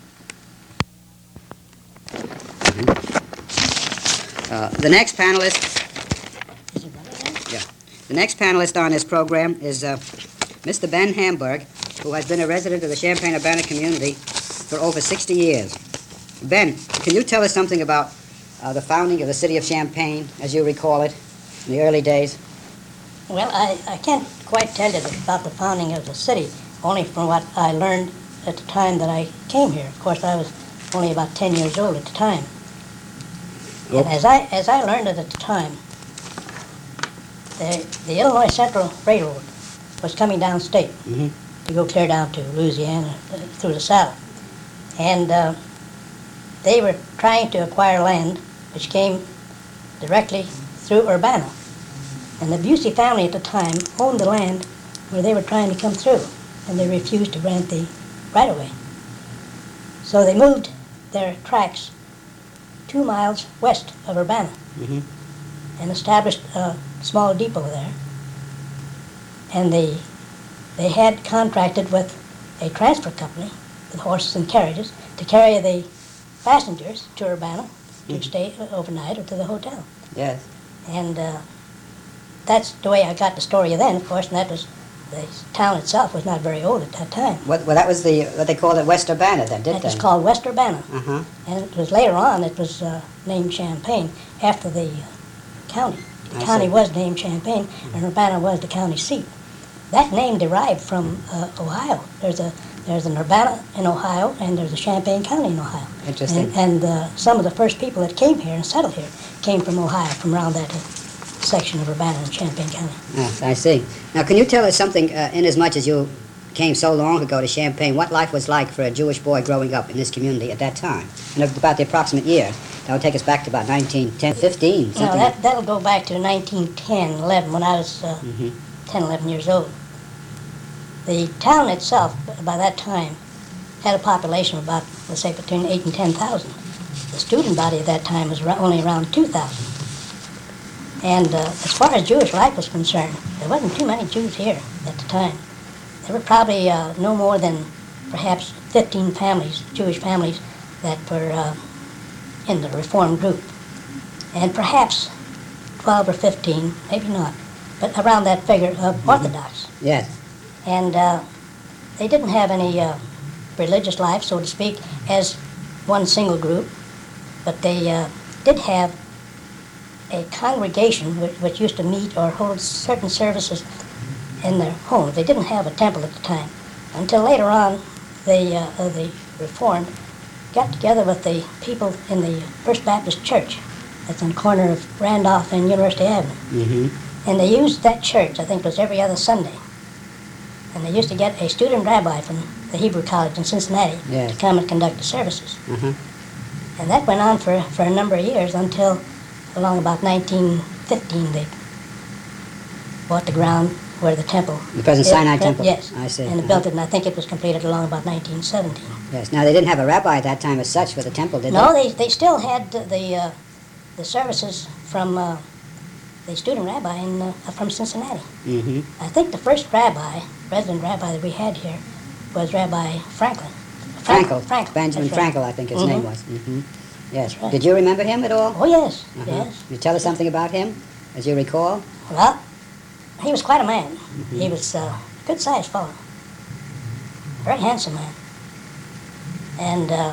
Uh, the next panelist, yeah, the next panelist on this program is uh, Mister Ben Hamburg, who has been a resident of the Champaign-Urbana community for over sixty years. Ben, can you tell us something about uh, the founding of the city of Champaign, as you recall it, in the early days? Well, I, I can't quite tell you about the founding of the city, only from what I learned at the time that I came here. Of course, I was only about ten years old at the time. Oh. And as I, as I learned it at the time, the, the Illinois Central Railroad was coming downstate Mhm. to go clear down to Louisiana uh, through the south. And uh, they were trying to acquire land which came directly through Urbana. And the Busey family at the time owned the land where they were trying to come through, and they refused to grant the right-of-way. So they moved their tracks two miles west of Urbana Mhm. and established a small depot there. And they, they had contracted with a transfer company with horses and carriages to carry the passengers to Urbana to Mhm. stay overnight or to the hotel. Yes. And uh, that's the way I got the story then, of course, and that was, the town itself was not very old at that time. What, well, that was the, what they called it, West Urbana then, didn't It they? was called West Urbana, Uh-huh. and it was later on, it was uh, named Champaign after the uh, county. The I county see. was named Champaign, and Urbana was the county seat. That name derived from uh, Ohio. There's a there's an Urbana in Ohio, and there's a Champaign County in Ohio. Interesting. And, and uh, some of the first people that came here and settled here came from Ohio, from around that uh, section of Urbana and Champaign County. Yes, I see. Now, can you tell us something, uh, inasmuch as you came so long ago to Champaign, what life was like for a Jewish boy growing up in this community at that time? And about the approximate year. That would take us back to about nineteen ten, fifteen, No, something that, that'll go back to nineteen ten, eleven, when I was uh, Mhm. ten, eleven years old. The town itself, b- by that time, had a population of about, let's say, between eight and ten thousand. The student body at that time was ra- only around two thousand. And uh, as far as Jewish life was concerned, there wasn't too many Jews here at the time. There were probably uh, no more than perhaps fifteen families, Jewish families, that were uh, in the Reform group. And perhaps twelve or fifteen, maybe not, but around that figure of Orthodox. Yes. And uh, they didn't have any uh, religious life, so to speak, as one single group, but they uh, did have a congregation which, which used to meet or hold certain services in their homes. They didn't have a temple at the time. Until later on, the, uh, uh, the Reformed got together with the people in the First Baptist Church that's on the corner of Randolph and University Avenue. Mm-hmm. And they used that church, I think it was every other Sunday. And they used to get a student rabbi from the Hebrew College in Cincinnati Yes. to come and conduct the services. Uh-huh. And that went on for, for a number of years until along about nineteen fifteen they bought the ground where the temple. The present Yeah, Sinai pre- Temple. Yes. I see. And they Uh-huh. built it, and I think it was completed along about nineteen seventeen. Yes. Now, they didn't have a rabbi at that time as such for the temple, did No, they? they, they still had the, the, uh, the services from uh, the student rabbi in, uh, from Cincinnati. Mm-hmm. I think the first rabbi, resident rabbi that we had here, was Rabbi Franklin. Frankel. Frankel. Benjamin that's right. Frankel, I think his Mhm. name was. Mm-hmm. Yes. That's right. Did you remember him at all? Oh, yes, Uh-huh. yes. Can you tell us something about him, as you recall? Well, he was quite a man. Mm-hmm. He was a good-sized fellow. Very handsome man. And uh,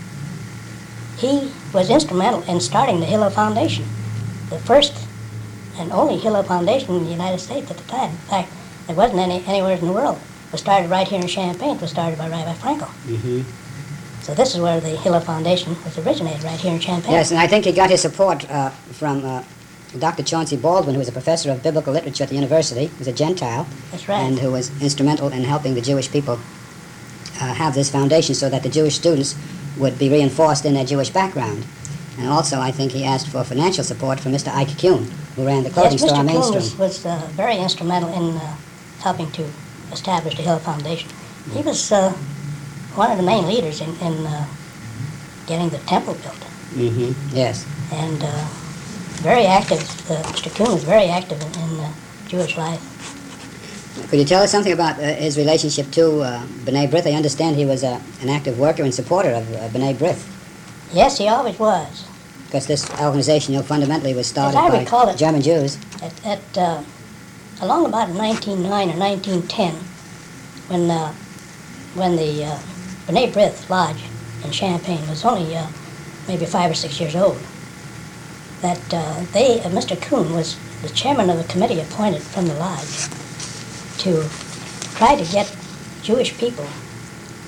he was instrumental in starting the Hillel Foundation, the first and only Hillel Foundation in the United States at the time. In fact, there wasn't any anywhere in the world. It was started right here in Champaign. It was started by Rabbi Frankel. Mm-hmm. So this is where the Hillel Foundation was originated, right here in Champaign. Yes, and I think he got his support uh, from uh, Doctor Chauncey Baldwin, who was a professor of biblical literature at the university. He was a Gentile, That's right. and who was instrumental in helping the Jewish people uh, have this foundation so that the Jewish students would be reinforced in their Jewish background. And also, I think he asked for financial support from Mister Ike Kuhn, who ran the clothing Yes, store on Mister Main Kuhn Street. was, was uh, very instrumental in uh, helping to establish the Hill Foundation. He was uh, one of the main leaders in, in uh, getting the temple built. Mm-hmm. Yes. And uh, very active, uh, Mister Kuhn was very active in, in uh, Jewish life. Could you tell us something about uh, his relationship to uh, B'nai B'rith? I understand he was uh, an active worker and supporter of uh, B'nai B'rith, Yes, he always was. because this organization, you know, fundamentally was started I by recall it- German Jews. At, at uh, along about nineteen oh nine or nineteen ten, when uh, when the uh, B'nai B'rith Lodge in Champaign was only uh, maybe five or six years old, that uh, they uh, Mister Kuhn was the chairman of the committee appointed from the lodge to try to get Jewish people,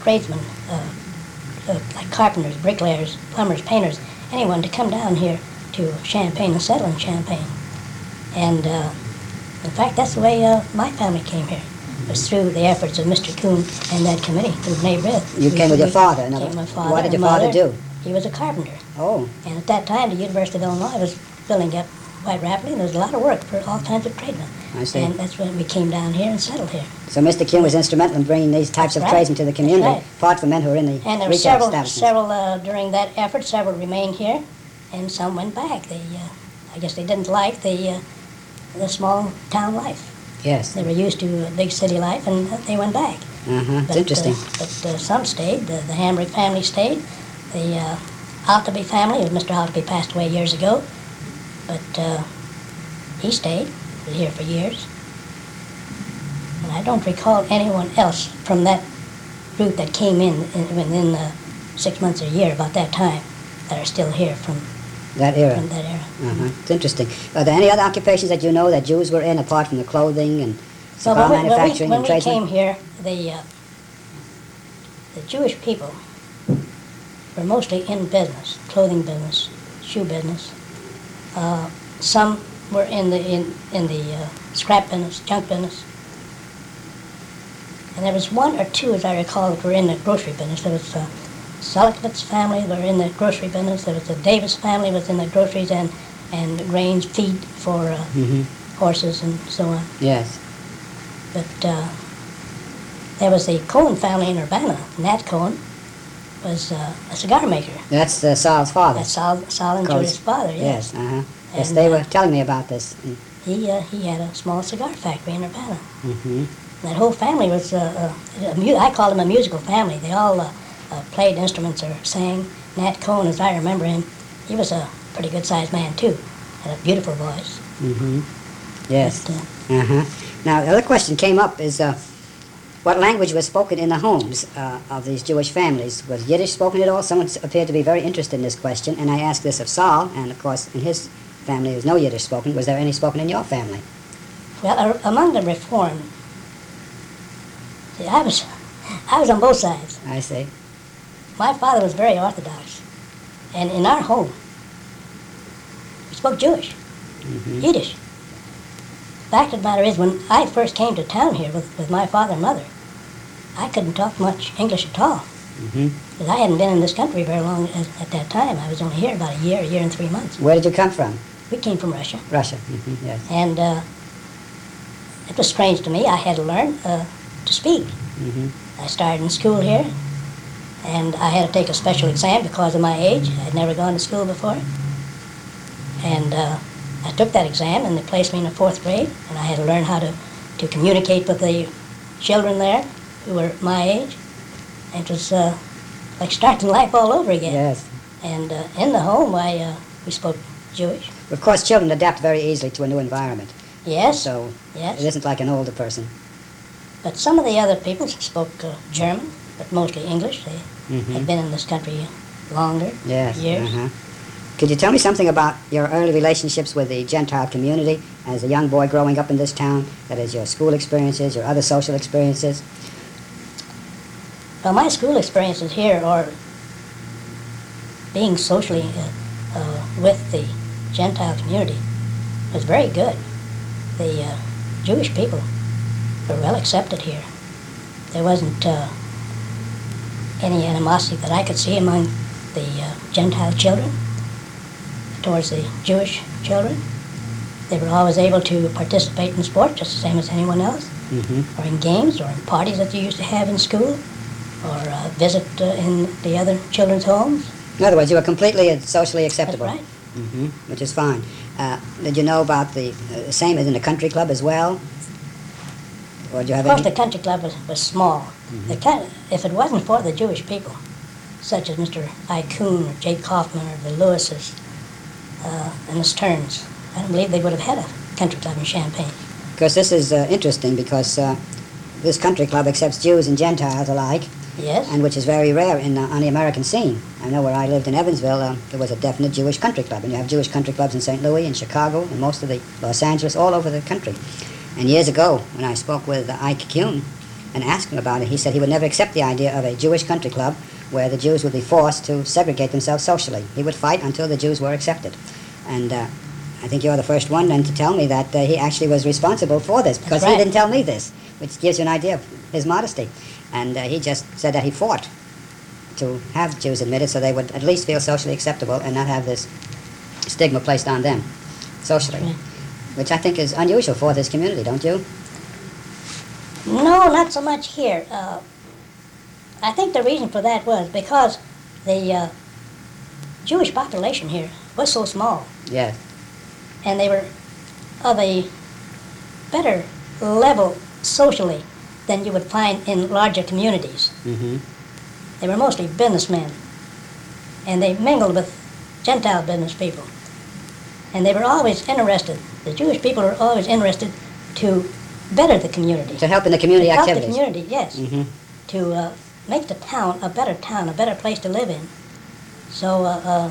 tradesmen, uh, uh, like carpenters, bricklayers, plumbers, painters, anyone to come down here to Champaign and settle in Champaign. And uh, in fact, that's the way uh, my family came here. It was through the efforts of Mister Kuhn and that committee, through B'nai B'rith. You We- came with your we father, in came other with my words. father What did and your father mother. do? He was a carpenter. Oh, And at that time, the University of Illinois was building up quite rapidly, and there was a lot of work for all kinds of tradesmen. I see. And that's when we came down here and settled here. So Mister Kuhn was instrumental in bringing these types That's of right. trades into the That's community, right. apart from men who were in the And there retail were several, establishments. several uh, during that effort, several remained here, and some went back. They, uh, I guess they didn't like the, uh, the small town life. Yes. They were used to uh, big city life, and uh, they went back. Uh-huh. It's But, interesting. Uh, but uh, some stayed. The, the Hamrick family stayed. The uh, Altaby family, Mister Altaby passed away years ago, but uh, he stayed. He was here for years. And I don't recall anyone else from that group that came in, in within uh, six months or a year about that time that are still here from, That era. from that era. Uh-huh. It's interesting. Are there any other occupations that you know that Jews were in, apart from the clothing and So cigar when we, when we, manufacturing when and we tradesmen? came here, the uh, the Jewish people were mostly in business, clothing business, shoe business. Uh, some were in the in in the uh, scrap business, junk business, and there was one or two, as I recall, that were in the grocery business. There was uh, Solokovitz family were in the grocery business. There was the Davis family was in the groceries and and grains, feed for uh, Mhm. horses and so on. Yes. But uh, there was the Cohen family in Urbana. Nat Cohen was uh, a cigar maker. That's uh, Saul's father. That's Sol, Sol and Cohen's- Judith's father, yes. Yes, uh-huh. Yes, And, they uh, were telling me about this. He uh, he had a small cigar factory in Urbana. Mm-hmm. That whole family was, uh, uh, a mu- I call them a musical family. They all uh, uh, played instruments or sang. Nat Cohen, as I remember him, he was a pretty good-sized man, too. Had a beautiful voice. Mm-hmm. Yes. But, uh, Uh-huh. Now, the other question came up is uh, what language was spoken in the homes uh, of these Jewish families? Was Yiddish spoken at all? Someone s- appeared to be very interested in this question, and I asked this of Saul, and of course, in his family, there was no Yiddish spoken. Was there any spoken in your family? well, uh, among the Reformed, see, I was, I was on both sides. I see. My father was very Orthodox, and in our home, we spoke Jewish, Mm-hmm. Yiddish. Fact of the matter is, when I first came to town here with, with my father and mother, I couldn't talk much English at all, Mm-hmm. because I hadn't been in this country very long at, at that time. I was only here about a year, a year and three months. Where did you come from? We came from Russia, Russia. Mm-hmm. Yes. and uh, it was strange to me. I had to learn uh, to speak. Mm-hmm. I started in school here, and I had to take a special exam because of my age. I'd never gone to school before. And uh, I took that exam, and they placed me in the fourth grade, and I had to learn how to, to communicate with the children there who were my age. And it was uh, like starting life all over again. Yes. And uh, in the home, I, uh, we spoke Jewish. Of course, children adapt very easily to a new environment, Yes, so yes. it isn't like an older person. But some of the other people spoke uh, German, but mostly English. They Mm-hmm. had been in this country longer, Yes. years. Uh-huh. Could you tell me something about your early relationships with the Gentile community as a young boy growing up in this town? That is, your school experiences, your other social experiences? Well, my school experiences here are being socially uh, uh, with the Gentile community was very good. The uh, Jewish people were well accepted here. There wasn't uh, any animosity that I could see among the uh, Gentile children towards the Jewish children. They were always able to participate in sport just the same as anyone else, Mm-hmm. or in games, or in parties that you used to have in school, or uh, visit uh, in the other children's homes. In other words, you were completely and socially That's acceptable. right. Mm-hmm. Which is fine. Uh, did you know about the uh, same as in the country club as well? Or do you have Of course, any? the country club was, was small. The kind if it wasn't for the Jewish people, such as Mister I. Kuhn or Jake Kaufman or the Lewises uh, and the Stearns, I don't believe they would have had a country club in Champaign. Because this is uh, interesting because uh, this country club accepts Jews and Gentiles alike, Yes? and which is very rare in, uh, on the American scene. I know where I lived in Evansville, uh, there was a definite Jewish country club, and you have Jewish country clubs in Saint Louis and Chicago and most of the Los Angeles, all over the country. And years ago, when I spoke with uh, Ike Kuhn, and asked him about it, he said he would never accept the idea of a Jewish country club where the Jews would be forced to segregate themselves socially. He would fight until the Jews were accepted. And uh, I think you're the first one then to tell me that uh, he actually was responsible for this, because right. he didn't tell me this, which gives you an idea of his modesty. And uh, he just said that he fought to have Jews admitted so they would at least feel socially acceptable and not have this stigma placed on them socially, Right. which I think is unusual for this community, don't you? No, not so much here. Uh, I think the reason for that was because the uh, Jewish population here was so small, Yes. and they were of a better level socially than you would find in larger communities. Mm-hmm. They were mostly businessmen, and they mingled with Gentile business people. And they were always interested, the Jewish people were always interested to better the community. To help in the community to help activities. the community, yes. Mm-hmm. To uh, make the town a better town, a better place to live in. So uh, uh,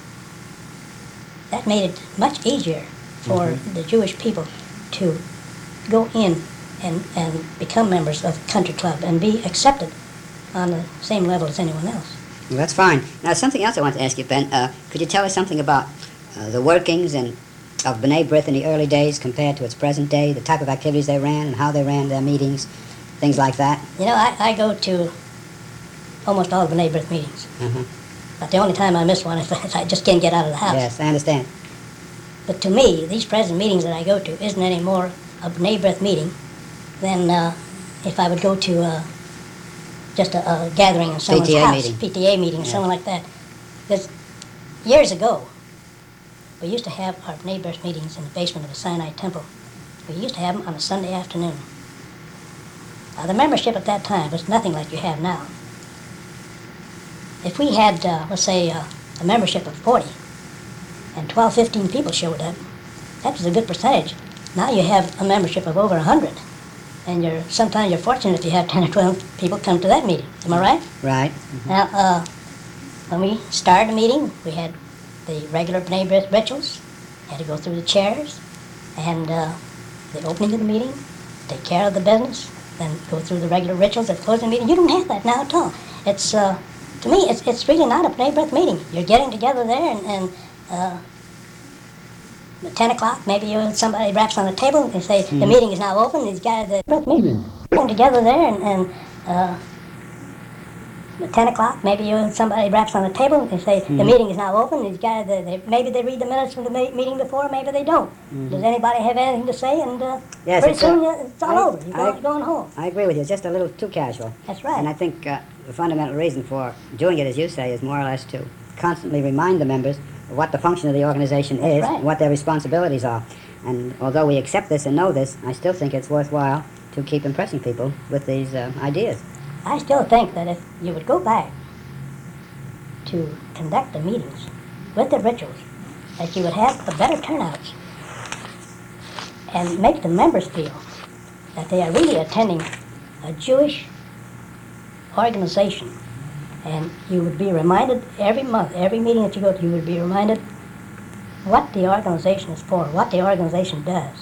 that made it much easier for Mhm. the Jewish people to go in and, and become members of the country club and be accepted on the same level as anyone else. Well, that's fine. Now, something else I want to ask you, Ben. Uh, could you tell us something about uh, the workings and of B'nai B'rith in the early days compared to its present day, the type of activities they ran and how they ran their meetings, things like that? You know, I, I go to almost all the B'nai B'rith meetings, Uh-huh. but the only time I miss one is if I just can't get out of the house. Yes, I understand. But to me, these present meetings that I go to isn't any more a B'nai B'rith meeting than uh, if I would go to uh, just a, a gathering in someone's P T A house, meeting. P T A meeting, Yeah. something like that. Because years ago, we used to have our B'nai B'rith meetings in the basement of the Sinai Temple. We used to have them on a Sunday afternoon. Now, the membership at that time was nothing like you have now. If we had, uh, let's say, uh, a membership of forty, and twelve, fifteen people showed up, that was a good percentage. Now you have a membership of over one hundred, and you're sometimes you're fortunate if you have ten or twelve people come to that meeting. Am I right? Right. Now, uh, when we started a meeting, we had the regular B'nai B'rith rituals, had to go through the chairs, and uh, the opening of the meeting, take care of the business, then go through the regular rituals at closing the meeting. You don't have that now at all. It's, uh, to me, it's, it's really not a B'nai B'rith meeting. You're getting together there, and, and uh, at ten o'clock, maybe you, somebody raps on the table and say, the meeting is now open, these guys, the B'rith meeting. Getting together there, and, and uh, at ten o'clock, maybe you, somebody raps on the table and say, the meeting is now open, these guys, they, they, maybe they read the minutes from the ma- meeting before, maybe they don't. Does anybody have anything to say? And uh, Yes, pretty it's, uh, soon uh, it's all I- over. You're I- going, going home. I agree with you. It's just a little too casual. That's right. And I think uh, the fundamental reason for doing it, as you say, is more or less to constantly remind the members of what the function of the organization That's is, right. and what their responsibilities are. And although we accept this and know this, I still think it's worthwhile to keep impressing people with these uh, ideas. I still think that if you would go back to conduct the meetings with the rituals, that you would have a better turnouts and make the members feel that they are really attending a Jewish organization. And you would be reminded every month, every meeting that you go to, you would be reminded what the organization is for, what the organization does,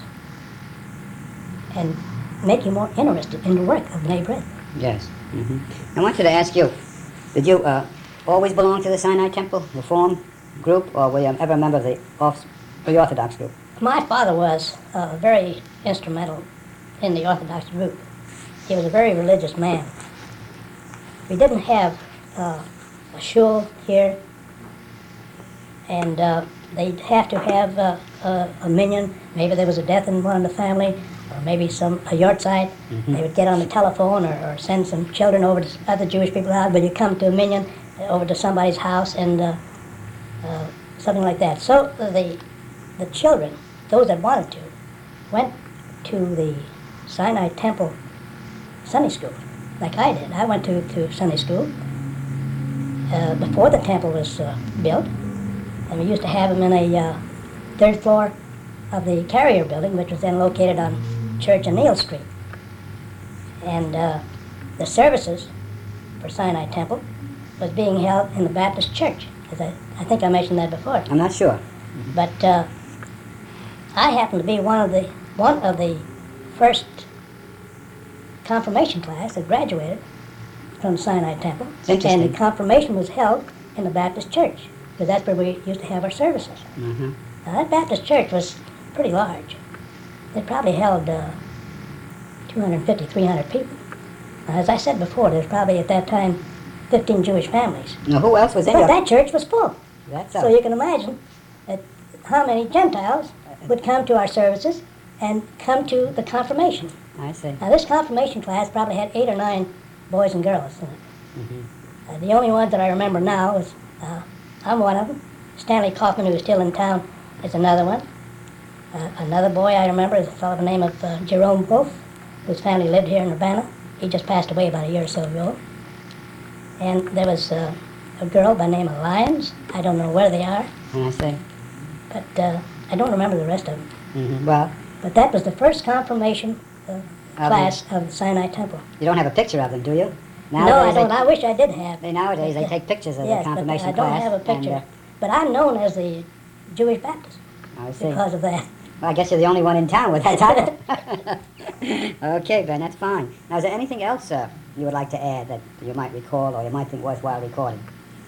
and make you more interested in the work of B'nai B'rith. Yes. hmm I wanted to ask you, did you uh, always belong to the Sinai Temple Reform group, or were you ever a member of the, Orth- the Orthodox group? My father was uh, very instrumental in the Orthodox group. He was a very religious man. We didn't have uh, a shul here, and uh, they'd have to have uh, a, a minyan. Maybe there was a death in one of the family, or maybe some a yortzeit. Mhm. They would get on the telephone or, or send some children over to other Jewish people's house, but you come to a minyan uh, over to somebody's house and uh, uh, something like that. So uh, the the children, those that wanted to, went to the Sinai Temple Sunday school, like I did. I went to, to Sunday school uh, before the temple was uh, built, and we used to have them in a uh, third floor of the Carrier Building, which was then located on Church and Neal Street. And uh, the services for Sinai Temple was being held in the Baptist Church, as I, I think I mentioned that before. I'm not sure. But uh, I happened to be one of the one of the first confirmation class that graduated from Sinai Temple. Interesting. And the confirmation was held in the Baptist church, because that's where we used to have our services. Mm-hmm. Now, that Baptist church was pretty large. It probably held uh, two hundred fifty, three hundred people. Now, as I said before, there was probably at that time fifteen Jewish families. Now, who else was in But your... that church was full. That's So you can imagine that how many Gentiles would come to our services and come to the confirmation. I see. Now, this confirmation class probably had eight or nine boys and girls in it. Mm-hmm. Uh, the only ones that I remember now is, uh, I'm one of them. Stanley Kaufman, who is still in town, is another one. Uh, another boy I remember is a fellow by the name of uh, Jerome Wolf, whose family lived here in Urbana. He just passed away about a year or so ago. And there was uh, a girl by the name of Lyons. I don't know where they are, I see. but uh, I don't remember the rest of them. Mm-hmm. Well, But that was the first confirmation uh, Of class of the Sinai Temple. you don't have a picture of them, do you? no, I Nowadays, don't. they- I wish I did have. They, nowadays, they But, uh, take pictures of yes, the confirmation but I don't class. have a picture. And, But I'm known as the Jewish Baptist uh, I see. because of that. Well, I guess you're the only one in town with that title. Okay, Ben, that's fine. Now, is there anything else uh, you would like to add that you might recall or you might think worthwhile recording?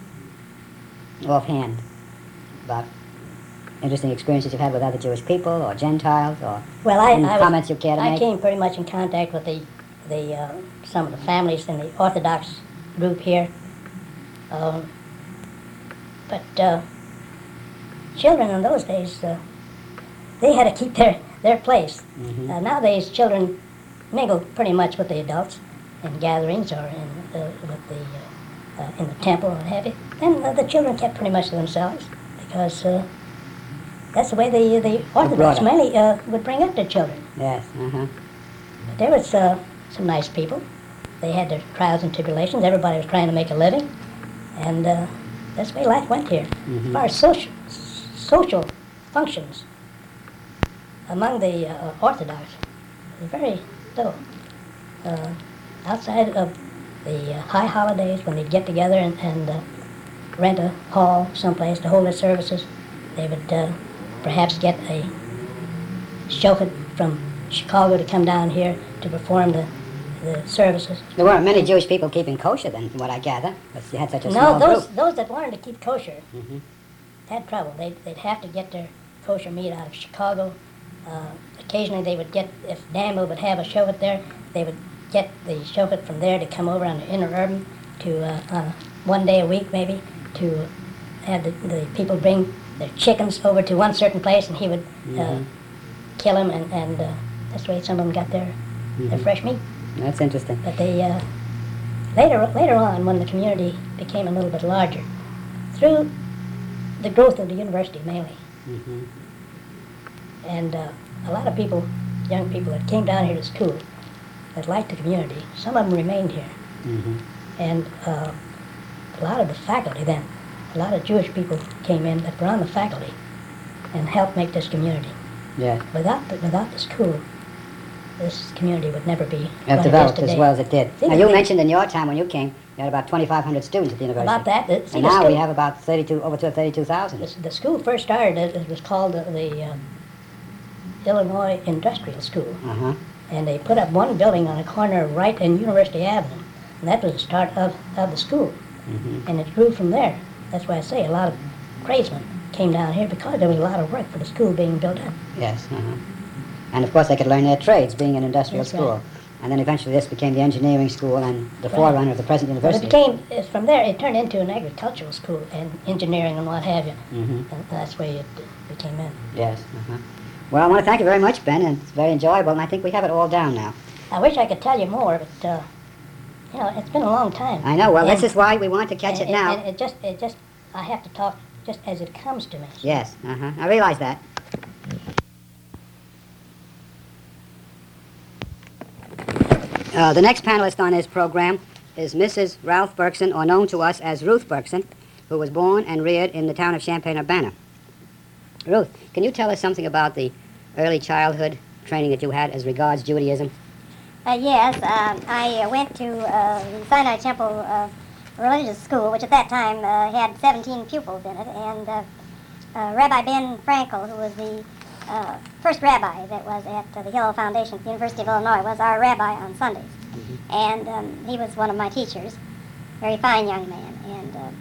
Offhand, about interesting experiences you've had with other Jewish people or Gentiles or Well, I, any I, was- comments you care to I make? came pretty much in contact with the, the uh, some of the families in the Orthodox group here. Um, but uh, children in those days, uh, they had to keep their, their place. Mhm. Uh, nowadays, children mingle pretty much with the adults in gatherings or in uh, with the uh, uh, in the temple and what have you. And uh, the children kept pretty much to themselves because uh, that's the way the the Orthodox up. mainly uh, would bring up their children. Yes, uh-huh. But there was uh, some nice people. They had their trials and tribulations. Everybody was trying to make a living, and uh, that's the way life went here. Mhm. As far as social social functions among the uh, Orthodox, there's very little. Uh, outside of the uh, high holidays, when they'd get together and, and uh, rent a hall someplace to hold their services, they would uh, perhaps get a shochet from Chicago to come down here to perform the, the services. There weren't many Jewish people keeping kosher then, from what I gather. But you had such a No, small those group. those that wanted to keep kosher Mhm. had trouble. They'd, they'd have to get their kosher meat out of Chicago. Uh, occasionally they would get, if Danville would have a shochet there, they would get the shochet from there to come over on the inner urban to uh, uh, one day a week maybe to have the, the people bring their chickens over to one certain place and he would uh, Mhm. kill them and, and uh, that's the way some of them got their, their Mhm. fresh meat. That's interesting. But they, uh, later, later on, when the community became a little bit larger, through the growth of the university mainly, Mhm. and uh, a lot of people, young people that came down here to school, that liked the community, some of them remained here. Mhm. And uh, a lot of the faculty then, a lot of Jewish people came in that were on the faculty and helped make this community. Yeah. Without the, without the school, this community would never be It what it is developed today. as well as it did. See, Now, the you thing- mentioned in your time when you came, you had about twenty-five hundred students at the university. About that, the, see, And the now school, we have about thirty-two, over thirty-two thousand. The, the school first started, it, it was called the, the uh, Illinois Industrial School, Uh-huh. and they put up one building on a corner of Wright and University Avenue, and that was the start of, of the school, Mhm. and it grew from there. That's why I say a lot of tradesmen came down here because there was a lot of work for the school being built up. Yes, uh-huh. And of course they could learn their trades being an industrial That's school. right. And then eventually this became the engineering school and the Right. forerunner of the present But it university. became, uh, from there, it turned into an agricultural school and engineering and what have you, Mhm. and that's where it became in. Yes, uh-huh. Well, I want to thank you very much, Ben, and it's very enjoyable, and I think we have it all down now. I wish I could tell you more, but, uh, you know, it's been a long time. I know, well, And- this is why we want to catch and, it now. And it just, it just, I have to talk just as it comes to me. Yes, uh-huh. I realize that. Uh, the next panelist on this program is Missus Ralph Berkson, or known to us as Ruth Berkson, who was born and reared in the town of Champaign-Urbana. Ruth, can you tell us something about the early childhood training that you had as regards Judaism? Uh, yes, um, I uh, went to uh, the Sinai Temple uh, Religious School, which at that time uh, had seventeen pupils in it, and uh, uh, Rabbi Ben Frankel, who was the uh, first rabbi that was at uh, the Hillel Foundation at the University of Illinois, was our rabbi on Sundays. And um, he was one of my teachers, very fine young man. And uh,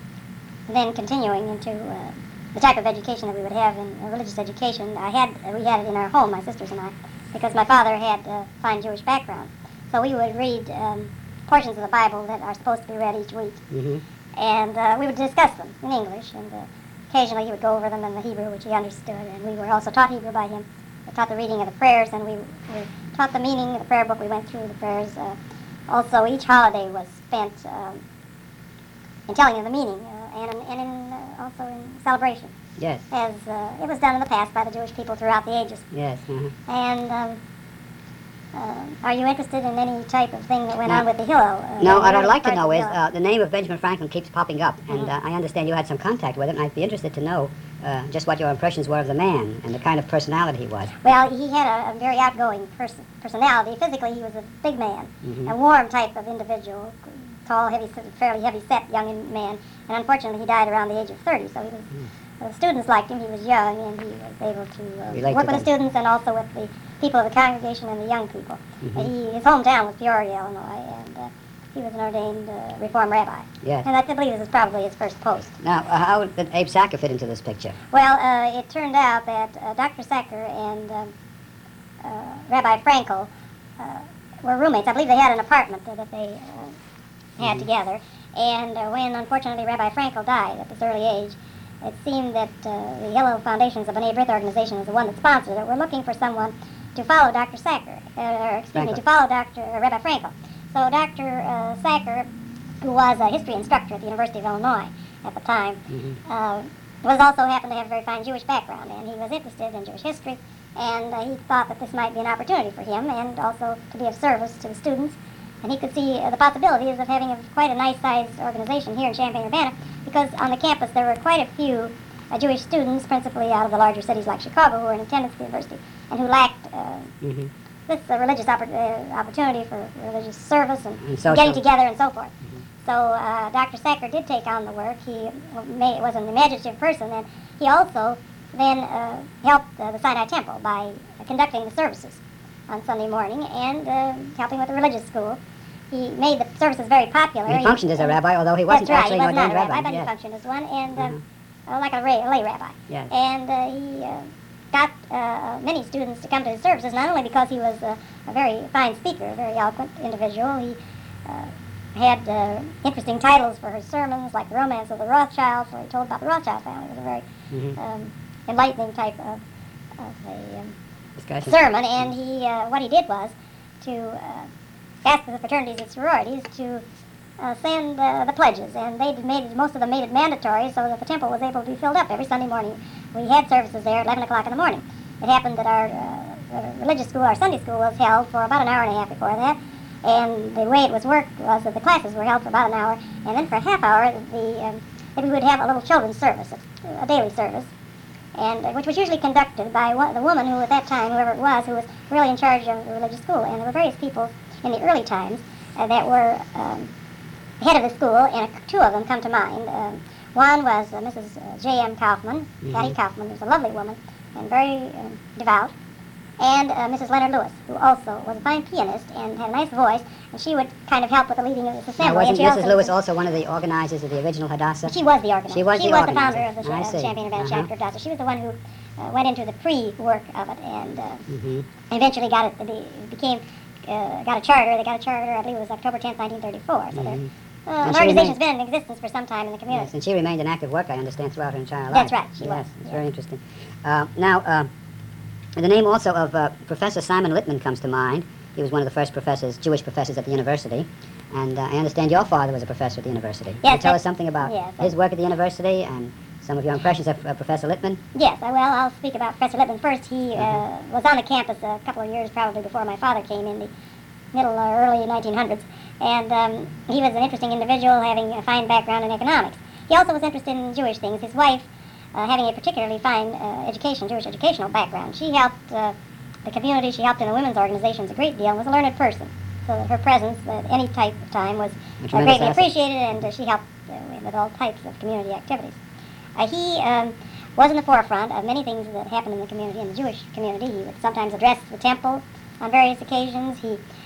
then continuing into uh, the type of education that we would have in uh, religious education, I had we had it in our home, my sisters and I, because my father had a fine Jewish background. So we would read um, portions of the Bible that are supposed to be read each week. Mm-hmm. And uh, we would discuss them in English, and uh, occasionally he would go over them in the Hebrew, which he understood, and we were also taught Hebrew by him. We taught the reading of the prayers, and we, we taught the meaning of the prayer book. We went through the prayers. Uh, also, each holiday was spent um, in telling of the meaning, uh, and, in, and in, uh, also in celebration, Yes. as uh, it was done in the past by the Jewish people throughout the ages. Yes. Uh-huh. And um, uh, are you interested in any type of thing that went No. on with the Hillel? Uh, No, the what I'd early like to parts know of is Hillel? uh, the name of Benjamin Franklin keeps popping up, and Mhm. uh, I understand you had some contact with him, and I'd be interested to know uh, just what your impressions were of the man and the kind of personality he was. Well, he had a, a very outgoing pers- personality. Physically, he was a big man, Mhm. a warm type of individual, tall, heavy, fairly heavy-set young man. And unfortunately, he died around the age of thirty. So he was, the students liked him. He was young, and he was able to uh, Relate work to with the them. students and also with the people of the congregation and the young people. Mhm. And he, his hometown was Peoria, Illinois, and uh, he was an ordained uh, Reform rabbi. Yes. And I believe this is probably his first post. Now, uh, how did Abe Sacker fit into this picture? Well, uh, it turned out that uh, Doctor Sacker and um, uh, Rabbi Frankel uh, were roommates. I believe they had an apartment that they uh, had together. And uh, when, unfortunately, Rabbi Frankel died at this early age, it seemed that uh, the Hillel Foundation's, the B'nai B'rith organization, is the one that sponsored it. We're looking for someone to follow Doctor Sacker, uh, or excuse me, Frankel. to follow Doctor Uh, Rabbi Frankel. So Doctor Uh, Sacker, who was a history instructor at the University of Illinois at the time, uh, was also happened to have a very fine Jewish background, and he was interested in Jewish history, and uh, he thought that this might be an opportunity for him, and also to be of service to the students. And he could see uh, the possibilities of having a, quite a nice-sized organization here in Champaign-Urbana, because on the campus there were quite a few uh, Jewish students, principally out of the larger cities like Chicago, who were in attendance at the university, and who lacked uh, Mm-hmm. this uh, religious oppor- uh, opportunity for religious service and, And social. getting together and so forth. So uh, Doctor Sacker did take on the work. He may, was an imaginative person, and he also then uh, helped uh, the Sinai Temple by uh, conducting the services on Sunday morning and uh, helping with the religious school. He made the services very popular. He functioned as a rabbi, although he wasn't That's right. actually He an was not ordained a rabbi, rabbi. but he Yes. functioned as one, and uh, Mhm. uh, like a lay, lay rabbi. Yes. And uh, he uh, got uh, many students to come to his services, not only because he was uh, a very fine speaker, a very eloquent individual. He uh, had uh, interesting titles for his sermons, like The Romance of the Rothschilds, where he told about the Rothschild family. It was a very Mhm. um, enlightening type of, of a um, Discussion. sermon. And he, uh, what he did was to uh, ask the fraternities and sororities to uh, send uh, the pledges, and they made it, most of them made it mandatory, so that the temple was able to be filled up every Sunday morning. We had services there at eleven o'clock in the morning. It happened that our uh, religious school, our Sunday school, was held for about an hour and a half before that, and the way it was worked was that the classes were held for about an hour, and then for a half hour, the um, we would have a little children's service, a, a daily service, and uh, which was usually conducted by one, the woman who at that time, whoever it was, who was really in charge of the religious school. And there were various people in the early times uh, that were um, head of the school, and two of them come to mind. Um, one was uh, Missus J M Kaufman, Patty Mhm. Kaufman, who was a lovely woman and very um, devout, and uh, Missus Leonard Lewis, who also was a fine pianist and had a nice voice, and she would kind of help with the leading of this assembly. Now, wasn't and she Missus also, Lewis also one of the organizers of the original Hadassah? She was the organizer. She was the founder organizer. of the, I uh, see. Champaign-Urbana Uh-huh. chapter of Hadassah. She was the one who uh, went into the pre-work of it and uh, Mm-hmm. eventually got it, it became, uh, got a charter. They got a charter, I believe it was October tenth, nineteen thirty-four. So they're, Mhm. uh, And the she organization's remained- been in existence for some time in the community. Yes, and she remained in active work, I understand, throughout her entire life. That's right, she yes, was, it's yes. very interesting. Uh, now, uh, the name also of uh, Professor Simon Littman comes to mind. He was one of the first professors, Jewish professors at the university. And uh, I understand your father was a professor at the university. Can you Yes, tell I- us something about yes, I- his work at the university and some of your impressions of uh, Professor Littman? Yes, I, well, I'll speak about Professor Lippman first. He uh, Mhm. was on the campus a couple of years probably before my father came in the middle or early nineteen hundreds, and um, he was an interesting individual having a fine background in economics. He also was interested in Jewish things. His wife, uh, having a particularly fine uh, education, Jewish educational background, she helped uh, the community, she helped in the women's organizations a great deal, and was a learned person, so that her presence at any type of time was A uh, tremendous greatly asset. appreciated, and uh, she helped uh, with all types of community activities. Uh, he um, was in the forefront of many things that happened in the community, in the Jewish community. He would sometimes address the temple on various occasions. He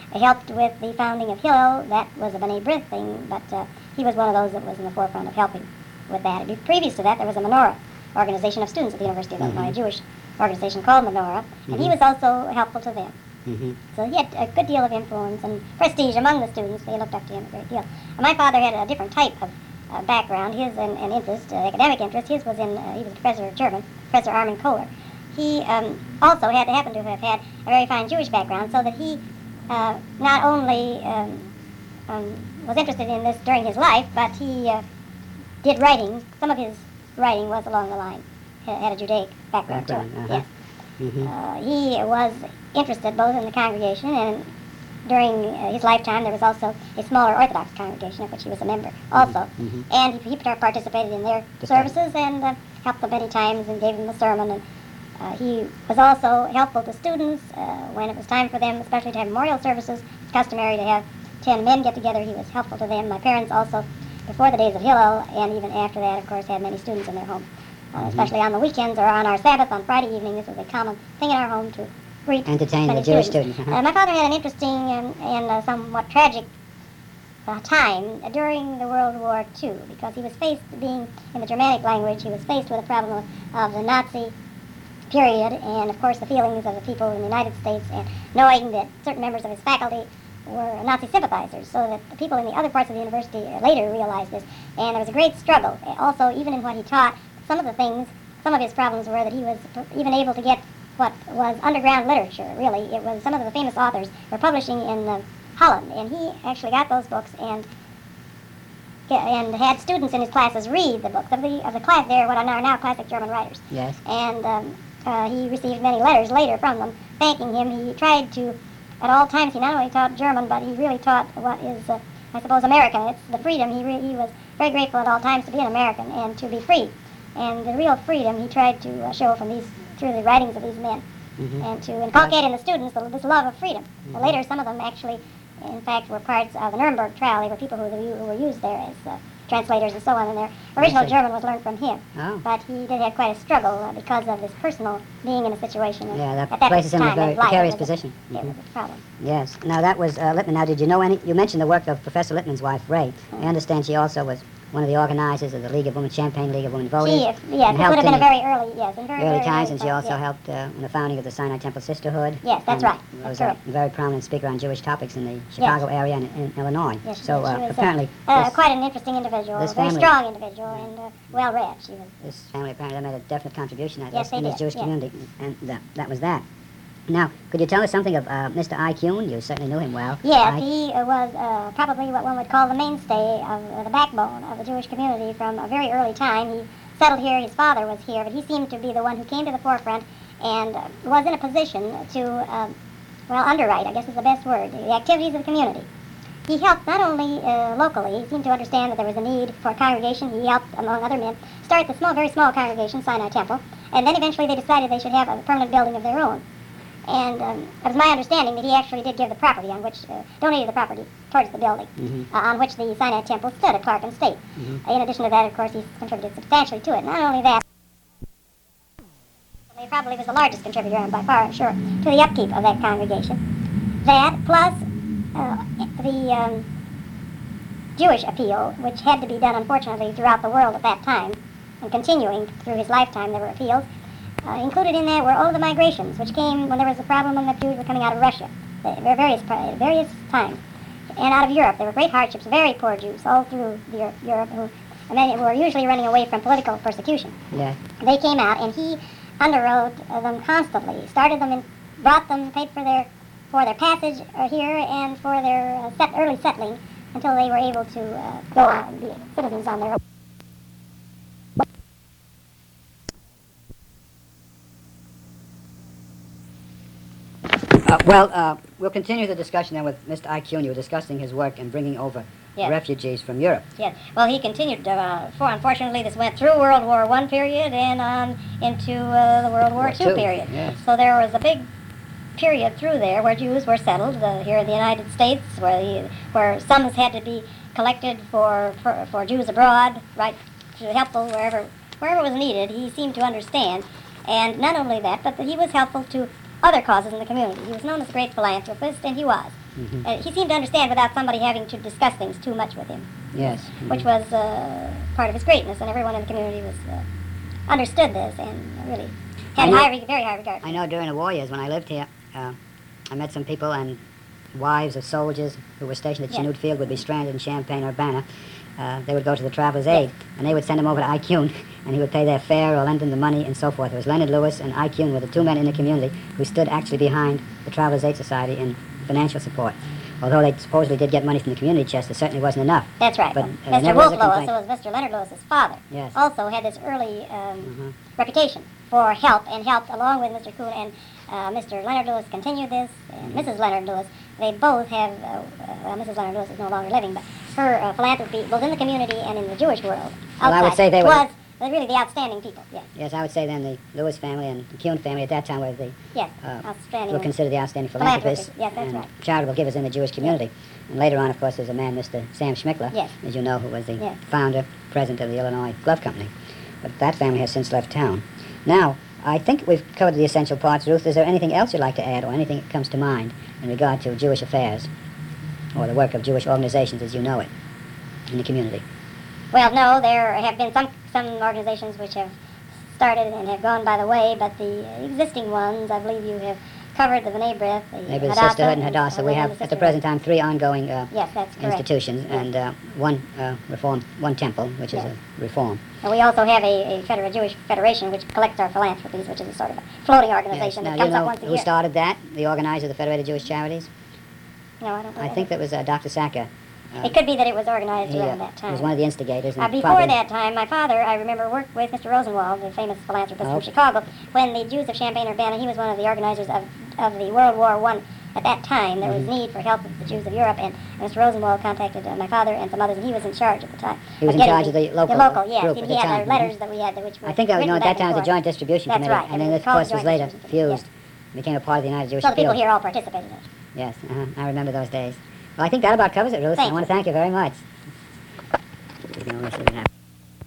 helped with the founding of Hillel. That was a B'nai B'rith thing, but uh, he was one of those that was in the forefront of helping with that. Previous to that, there was a Menorah organization of students at the University of Mm-hmm. Illinois, a Jewish organization called Menorah, and he was also helpful to them. Mm-hmm. So he had a good deal of influence and prestige among the students. They looked up to him a great deal. And my father had a different type of uh, background. His and, and interest, uh, academic interest, his was in, uh, he was a professor of German, Professor Armin Kohler. He um, also had happened to have had a very fine Jewish background, so that he uh, not only um, um, was interested in this during his life, but he uh, did writing. Some of his writing was along the line, had had a Judaic background, Background, to it. uh-huh. Yes. Mm-hmm. Uh, he was interested both in the congregation, and during uh, his lifetime there was also a smaller Orthodox congregation of which he was a member also. Mhm. And he, he participated in their Just services and uh, helped them many times and gave them a sermon. And uh, he was also helpful to students uh, when it was time for them, especially to have memorial services. It's customary to have ten men get together. He was helpful to them. My parents also, before the days of Hillel, and even after that, of course, had many students in their home. Uh, especially on the weekends or on our Sabbath on Friday evening. This was a common thing in our home to greet Entertain the many Jewish students. students. Uh-huh. Uh, my father had an interesting and, and uh, somewhat tragic uh, time during the World War Two, because he was faced, being in the Germanic language, he was faced with a problem of, of the Nazi period, and of course the feelings of the people in the United States, and knowing that certain members of his faculty were Nazi sympathizers, so that the people in the other parts of the university later realized this, and there was a great struggle. Also, even in what he taught, some of the things, some of his problems were that he was even able to get what was underground literature, really. It was some of the famous authors were publishing in uh, Holland, and he actually got those books and and had students in his classes read the books of the of the class there, what are now classic German writers. Yes. And um, uh, he received many letters later from them thanking him. He tried to, at all times, he not only taught German, but he really taught what is, uh, I suppose, American. It's the freedom. He, re- he was very grateful at all times to be an American and to be free. And the real freedom he tried to uh, show from these, through the writings of these men, Mm-hmm. and to inculcate in the students the, this love of freedom. Mm-hmm. Later, some of them actually, in fact, were parts of the Nuremberg trial. They were people who, who were used there as uh, translators and so on, and their original see. German was learned from him. Oh. But he did have quite a struggle uh, because of his personal being in a situation. Yeah, that at that places him in a time very life, precarious it was a- position. It Mhm. was a problem. Yes. Now that was uh, Lippmann. Now, did you know any? You mentioned the work of Professor Lippmann's wife, Ray. I understand she also was one of the organizers of the League of Women, Champaign League of Women Voters. She, if, yes, and it helped would have been in a very early, yes, in very, early very times, early and she times, also yes. helped uh, in the founding of the Sinai Temple Sisterhood. Yes, that's and right. Was That's a correct. very prominent speaker on Jewish topics in the Chicago area and in Illinois. Yes, she so did. She uh, was, apparently, uh, this, quite an interesting individual, this a very family- strong individual, and uh, well-read. She was. this family apparently made a definite contribution I Yes, guess, in they this did, Jewish yeah. community, and that, that was that. Now, could you tell us something of uh, Mister I. Kuhn? You certainly knew him well. Yes, I- he uh, was uh, probably what one would call the mainstay of uh, the backbone of the Jewish community from a very early time. He settled here, his father was here, but he seemed to be the one who came to the forefront and uh, was in a position to, uh, well, underwrite, I guess is the best word, the activities of the community. He helped not only uh, locally, he seemed to understand that there was a need for a congregation. He helped, among other men, start the small, very small congregation, Sinai Temple, and then eventually they decided they should have a permanent building of their own. And um, it was my understanding that he actually did give the property on which, uh, donated the property towards the building, Mhm. uh, on which the Sinai Temple stood at Clark and State. Mhm. Uh, in addition to that, of course, he contributed substantially to it. Not only that, he probably was the largest contributor, and by far, I'm sure, to the upkeep of that congregation. That, plus uh, the um, Jewish appeal, which had to be done, unfortunately, throughout the world at that time, and continuing through his lifetime, there were appeals. Uh, included in that were all the migrations, which came when there was a problem when the Jews were coming out of Russia, at various, various times, and out of Europe. There were great hardships, very poor Jews all through the, Europe, who, and then were usually running away from political persecution. Yeah. They came out, and he underwrote uh, them constantly, started them and brought them, paid for their for their passage uh, here and for their uh, set, early settling until they were able to uh, go out and be citizens on their own. Uh, well, uh, we'll continue the discussion then with Mister I. Kuhn. You were discussing his work in bringing over Yes. refugees from Europe. Yes. Well, he continued. Uh, for unfortunately, this went through World War One period and on into uh, the World War War Two Two, period. yes. So there was a big period through there where Jews were settled uh, here in the United States, where the, where sums had to be collected for, for for Jews abroad, right, to helpful wherever wherever it was needed. He seemed to understand, and not only that, but that he was helpful to other causes in the community. He was known as a great philanthropist, and he was. Mhm. Uh, he seemed to understand without somebody having to discuss things too much with him, Yes. which was uh, part of his greatness, and everyone in the community was uh, understood this and really had I know- high, re- very high regard. for I him. know during the war years when I lived here, uh, I met some people and wives of soldiers who were stationed at Yeah. Chinook Field would be stranded in Champaign, Urbana. Uh, they would go to the Travelers' Aid, and they would send them over to Icune, and he would pay their fare or lend them the money and so forth. It was Leonard Lewis and Icune were the two men in the community who stood actually behind the Travelers' Aid Society in financial support. Although they supposedly did get money from the community chest, it certainly wasn't enough. That's right. But, Well, uh, there Mister never was Wolf a Lewis, complaint. who was Mister Leonard Lewis's father, Yes. also had this early um, Mhm. reputation for help and helped along with Mister Kuhn and uh, Mister Leonard Lewis continued this, and Missus Leonard Lewis. They both have, uh, uh, well, Missus Leonard Lewis is no longer living, but her uh, philanthropy, both in the community and in the Jewish world, Well, I would outside, say they were- was uh, really the outstanding people. Yes, Yes, I would say then the Lewis family and the Kuhn family at that time were the yes, uh, outstanding. were considered the outstanding Philanthropists, philanthropists yes, that's and right. charitable givers in the Jewish community. And later on, of course, there's a man, Mister Sam Schmickler, Yes. as you know, who was the Yes. founder, president of the Illinois Glove Company. But that family has since left town. Now, I think we've covered the essential parts. Ruth, is there anything else you'd like to add or anything that comes to mind in regard to Jewish affairs or the work of Jewish organizations as you know it in the community? Well, no, there have been some some organizations which have started and have gone by the way, but the existing ones, I believe you have covered the B'nai B'rith, the Maybe the Hadassah, Sisterhood and Hadassah. We and have, the at the Sisterhood. present time, three ongoing uh, Yes, that's correct. institutions and uh, one uh, reform, one temple, which is Yes. a reform. And we also have a, a federal Jewish Federation which collects our philanthropies, which is a sort of a floating organization Now, that you comes know up once a who year. started that, the organizer of the Federated Jewish Charities? No, I don't know. I think that was uh, Doctor Sacker. Uh, It could be that it was organized he, around uh, that time. was one of the instigators. and Uh, before probably- that time, my father, I remember, worked with Mister Rosenwald, the famous philanthropist Oh. from Chicago, when the Jews of Champaign-Urbana, he was one of the organizers of, of the World War One. At that time, there was Mm-hmm. need for help of the Jews of Europe, and Mister Rosenwald contacted uh, my father and some others, and he was in charge at the time. He was in getting charge of the local The local, yes. group and at he the had time. our letters that we had, which were I think that was, written no, at back that time and it was the forth. Joint Distribution That's Committee, right, and and then it this, was of called course, the was Joint later Distribution Committee, fused, became a part of the United Jewish So the people Appeal. here all participated in it. Yes, uh-huh. I remember those days. Well, I think that about covers it, Ruth. Thank I want you. to thank you very much. You can only see what happens.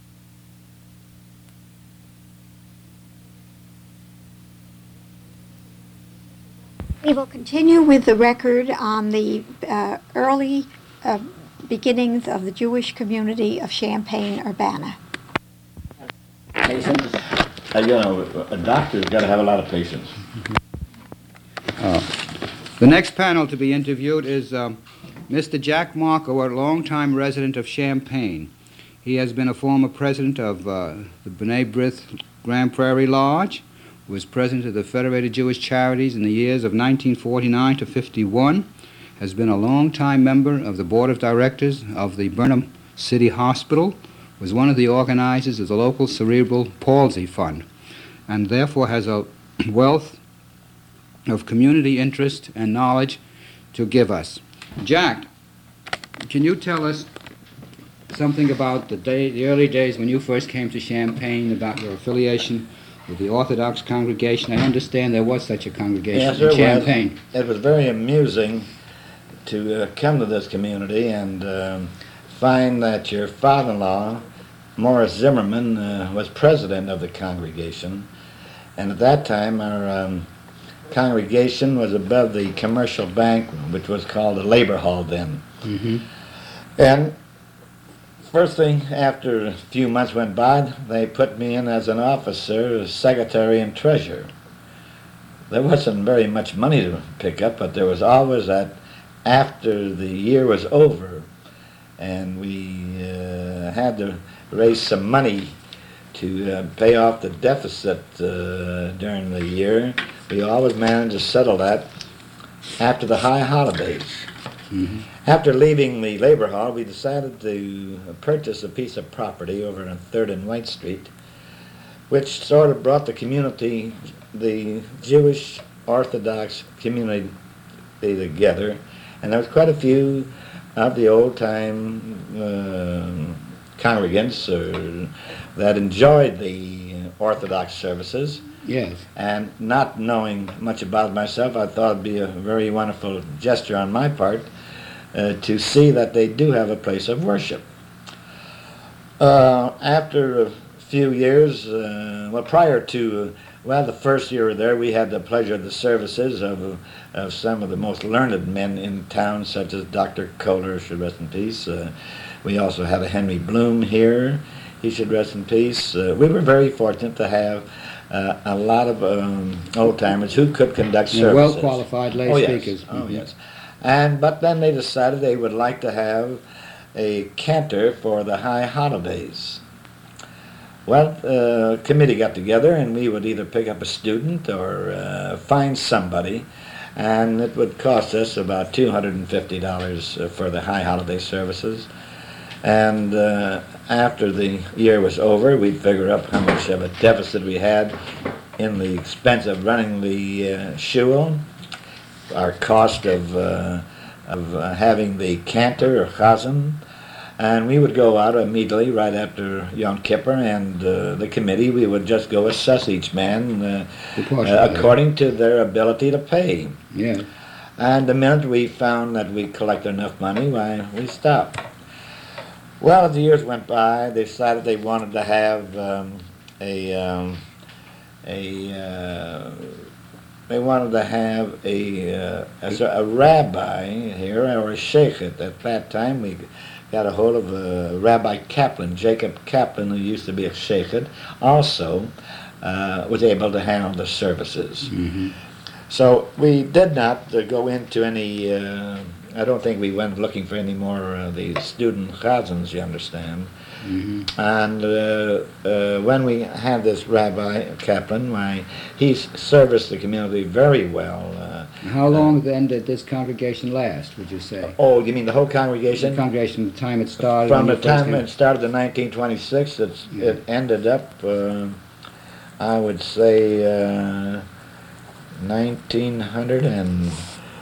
We will continue with the record on the uh, early uh, beginnings of the Jewish community of Champaign-Urbana. Patience. Uh, you know, a doctor's got to have a lot of patience. The next panel to be interviewed is um, Mister Jack Marco, a longtime resident of Champaign. He has been a former president of uh, the B'nai B'rith Grand Prairie Lodge, was president of the Federated Jewish Charities in the years of nineteen forty-nine to fifty-one, has been a longtime member of the board of directors of the Burnham City Hospital, was one of the organizers of the local Cerebral Palsy Fund, and therefore has a wealth of community interest and knowledge to give us. Jack, can you tell us something about the day, the early days when you first came to Champaign, about your affiliation with the Orthodox congregation? I understand there was such a congregation Yes, in there was. Champaign. It was very amusing to uh, come to this community and um, find that your father-in-law, Morris Zimmerman, uh, was president of the congregation. And at that time, our um, congregation was above the commercial bank, which was called the Labor Hall then. Mm-hmm. And first thing, after a few months went by, they put me in as an officer, secretary, and treasurer. There wasn't very much money to pick up, but there was always that after the year was over and we uh, had to raise some money to uh, pay off the deficit uh, during the year, we always managed to settle that after the high holidays. Mm-hmm. After leaving the Labor Hall, we decided to purchase a piece of property over on third and White Street, which sort of brought the community, the Jewish Orthodox community together, and there was quite a few of the old-time uh, congregants uh, that enjoyed the Orthodox services. Yes. And not knowing much about myself, I thought it'd be a very wonderful gesture on my part uh, to see that they do have a place of worship. Uh, after a few years, uh, well, prior to Well, the first year there, we had the pleasure of the services of, of some of the most learned men in town, such as Doctor Kohler, should rest in peace. Uh, we also had a Henry Bloom here, he should rest in peace. Uh, we were very fortunate to have uh, a lot of um, old-timers who could conduct And services. well-qualified lay oh, speakers. Yes. Oh, Mhm. yes. And, but then they decided they would like to have a cantor for the high holidays. Well, uh, committee got together, and we would either pick up a student or uh, find somebody, and it would cost us about two hundred fifty dollars uh, for the high holiday services. And uh, after the year was over, we'd figure up how much of a deficit we had in the expense of running the uh, shul, our cost of, uh, of uh, having the cantor or chazan. And we would go out immediately right after Yom Kippur, and uh, the committee, we would just go assess each man uh, uh, according to their ability to pay. Yeah. And the minute we found that we collected enough money, why, we stopped. Well, as the years went by, they decided they wanted to have um, a, um, a uh, they wanted to have a, uh, a, a rabbi here, or a sheikh. At that time, we got a hold of uh, Rabbi Kaplan, Jacob Kaplan, who used to be a sheikh, also uh, was able to handle the services. Mm-hmm. So we did not uh, go into any, uh, I don't think we went looking for any more of uh, the student chazans, you understand. Mm-hmm. And uh, uh, when we had this Rabbi Kaplan, why, he serviced the community very well. Uh, How long then did this congregation last, would you say? Oh, you mean the whole congregation? The congregation, the time it started? From the when you first time came- it started in nineteen twenty-six, it's, Yeah. it ended up, uh, I would say, uh, nineteen hundred and,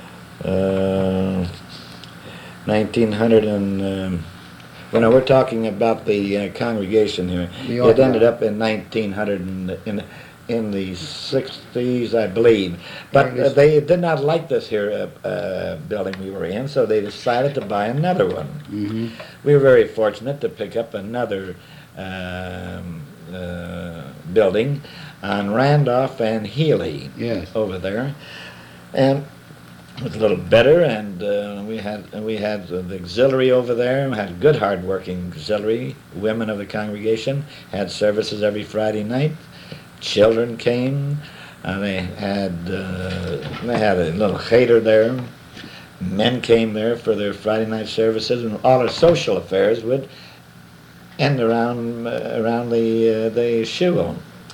uh, nineteen hundred and, um, you know, we're talking about the uh, congregation here. The It Orthodox. ended up in nineteen hundred and in, in the sixties, I believe. But uh, they did not like this here uh, uh, building we were in, so they decided to buy another one. Mhm. We were very fortunate to pick up another um, uh, building on Randolph and Healy Yes. over there, and it was a little better. And uh, we had we had the auxiliary over there. We had good, hard-working auxiliary. Women of the congregation had services every Friday night. Children came. Uh, they had uh, they had a little cheder there. Men came there for their Friday night services, and all our social affairs would end around uh, around the uh, the shul.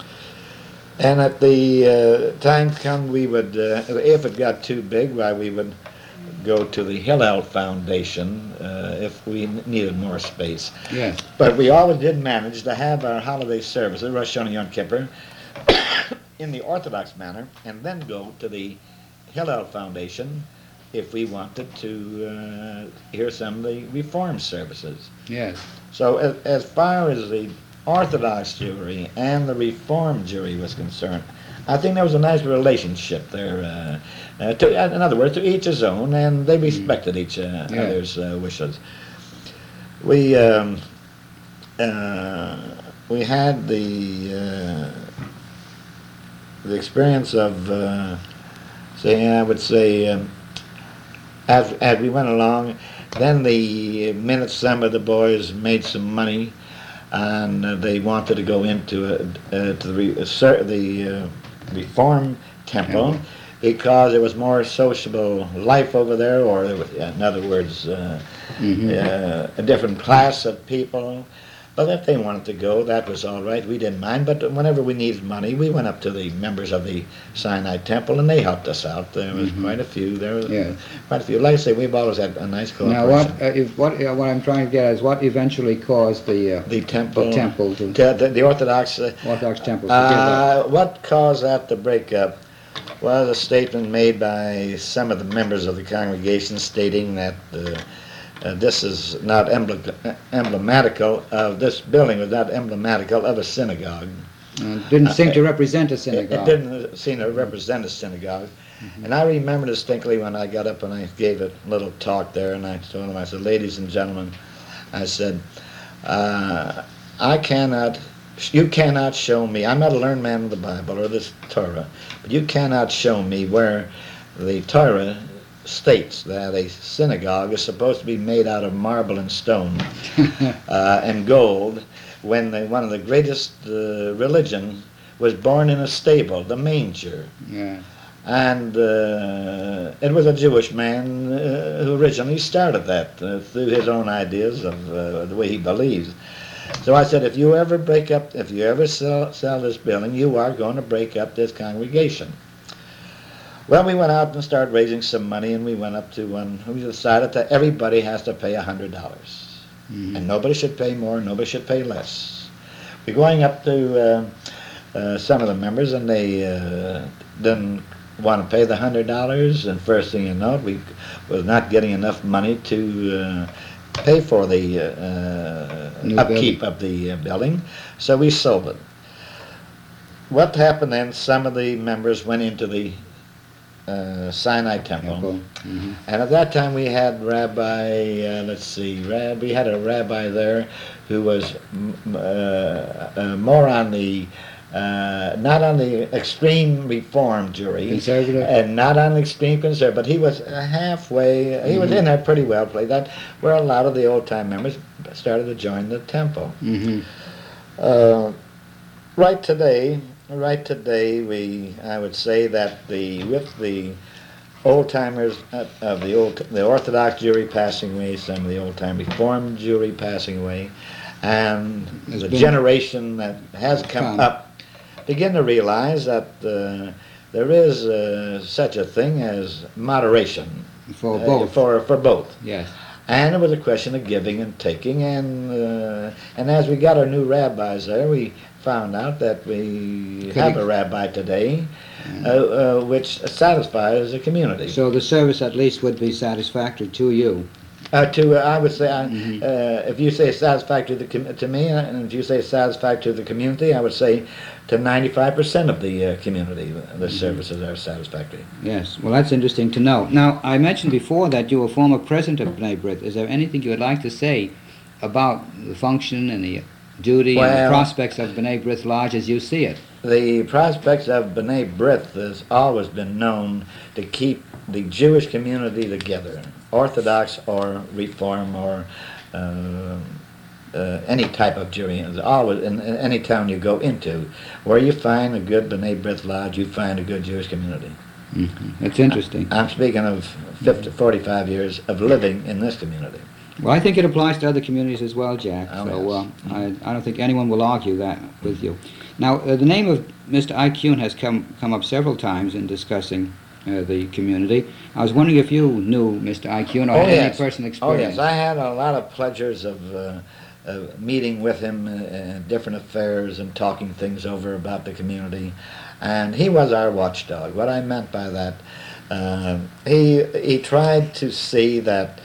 And at the uh, time come, we would, uh, if it got too big, why we would go to the Hillel Foundation uh, if we needed more space. Yes. But we always did manage to have our holiday services, Rosh Hashanah, Yom Kippur, in the Orthodox manner, and then go to the Hillel Foundation if we wanted to uh, hear some of the Reform services. Yes. So as, as far as the Orthodox Jewry and the Reform Jewry was concerned, I think there was a nice relationship there. Uh, uh, to, in other words, to each his own, and they respected each uh, Yeah. other's uh, wishes. We um, uh, we had the uh, the experience of, uh, say, I would say, um, as as we went along, then the minute some of the boys made some money, and uh, they wanted to go into uh, uh, to the re- uh, cer- the uh, Reform Temple, Temple. because there was more sociable life over there, or there was, in other words, uh, Mhm. uh, a different class of people. But if they wanted to go, that was all right. We didn't mind. But whenever we needed money, we went up to the members of the Sinai Temple, and they helped us out. There was Mhm. quite a few. There was Yeah. quite a few. Like I say, we've always had a nice Now, cooperation. what, uh, if, what, uh, what I'm trying to get at is what eventually caused the, uh, the temple, the temple to, to- the, the Orthodox. Uh, Orthodox temples to give up? uh, what caused that to break up was a statement made by some of the members of the congregation stating that uh, uh, this is not emblem- emblematical of this building was not emblematical of a synagogue. Uh, didn't seem to uh, represent a It, synagogue. it didn't seem to represent a synagogue. And I remember distinctly when I got up and I gave a little talk there, and I told them, I said, ladies and gentlemen, I said, uh, I cannot You cannot show me, I'm not a learned man of the Bible or the Torah, but you cannot show me where the Torah states that a synagogue is supposed to be made out of marble and stone uh, and gold, when the, one of the greatest uh, religion was born in a stable, the manger. Yeah. And uh, it was a Jewish man uh, who originally started that uh, through his own ideas of uh, the way he believes. So I said, if you ever break up, if you ever sell, sell this building, you are going to break up this congregation. Well, we went out and started raising some money, and we went up to one. We decided that everybody has to pay a hundred dollars, Mm-hmm. and nobody should pay more, nobody should pay less. We're going up to uh, uh, some of the members, and they uh, didn't want to pay the hundred dollars. And first thing you know, we was not getting enough money to uh, pay for the uh, New upkeep building. of the uh, building, so we sold it. What happened then? Some of the members went into the uh, Sinai Temple. Temple. Mm-hmm. And at that time we had Rabbi, uh, let's see, Rab, we had a rabbi there who was mm, uh, uh, more on the, uh, not on the extreme Reform jury. Conservative? And not on the extreme conservative, but he was uh, halfway, he was in there pretty well played. That where a lot of the old time members started to join the temple. Mm-hmm. Uh, right today, right today, we I would say that the with the old timers of the old the Orthodox Jewry passing away, some of the old time Reformed Jewry passing away, and There's the been- generation that has come Come. up begin to realize that uh, there is uh, such a thing as moderation For uh, both. for for both. Yes. And it was a question of giving and taking, and uh, and as we got our new rabbis there, we found out that we Could have we- a rabbi today, uh, uh, which satisfies the community. So the service at least would be satisfactory to you. Uh, to uh, I would say, uh, Mhm. uh, if you say satisfactory to, the com- to me, uh, and if you say satisfactory to the community, I would say to ninety-five percent of the uh, community, the, the services are satisfactory. Yes. Well, that's interesting to know. Now, I mentioned before that you were former president of B'nai B'rith. Is there anything you would like to say about the function and the duty and Well- the prospects of B'nai B'rith Lodge as you see it? The prospects of B'nai B'rith has always been known to keep the Jewish community together, Orthodox or Reform or uh, uh, any type of Jewry. It's always in, in any town you go into, where you find a good B'nai B'rith Lodge, you find a good Jewish community. Mm-hmm. That's interesting. I'm speaking of fifty, forty-five years of living in this community. Well, I think it applies to other communities as well, Jack. Oh, so yes. uh, I, I don't think anyone will argue that with you. Now, uh, the name of Mister Icune has come come up several times in discussing uh, the community. I was wondering if you knew Mister Icune or Oh, had yes. any personal Oh experience. yes, I had a lot of pleasures of uh, uh, meeting with him uh, in different affairs and talking things over about the community, and he was our watchdog. What I meant by that, uh, he he tried to see that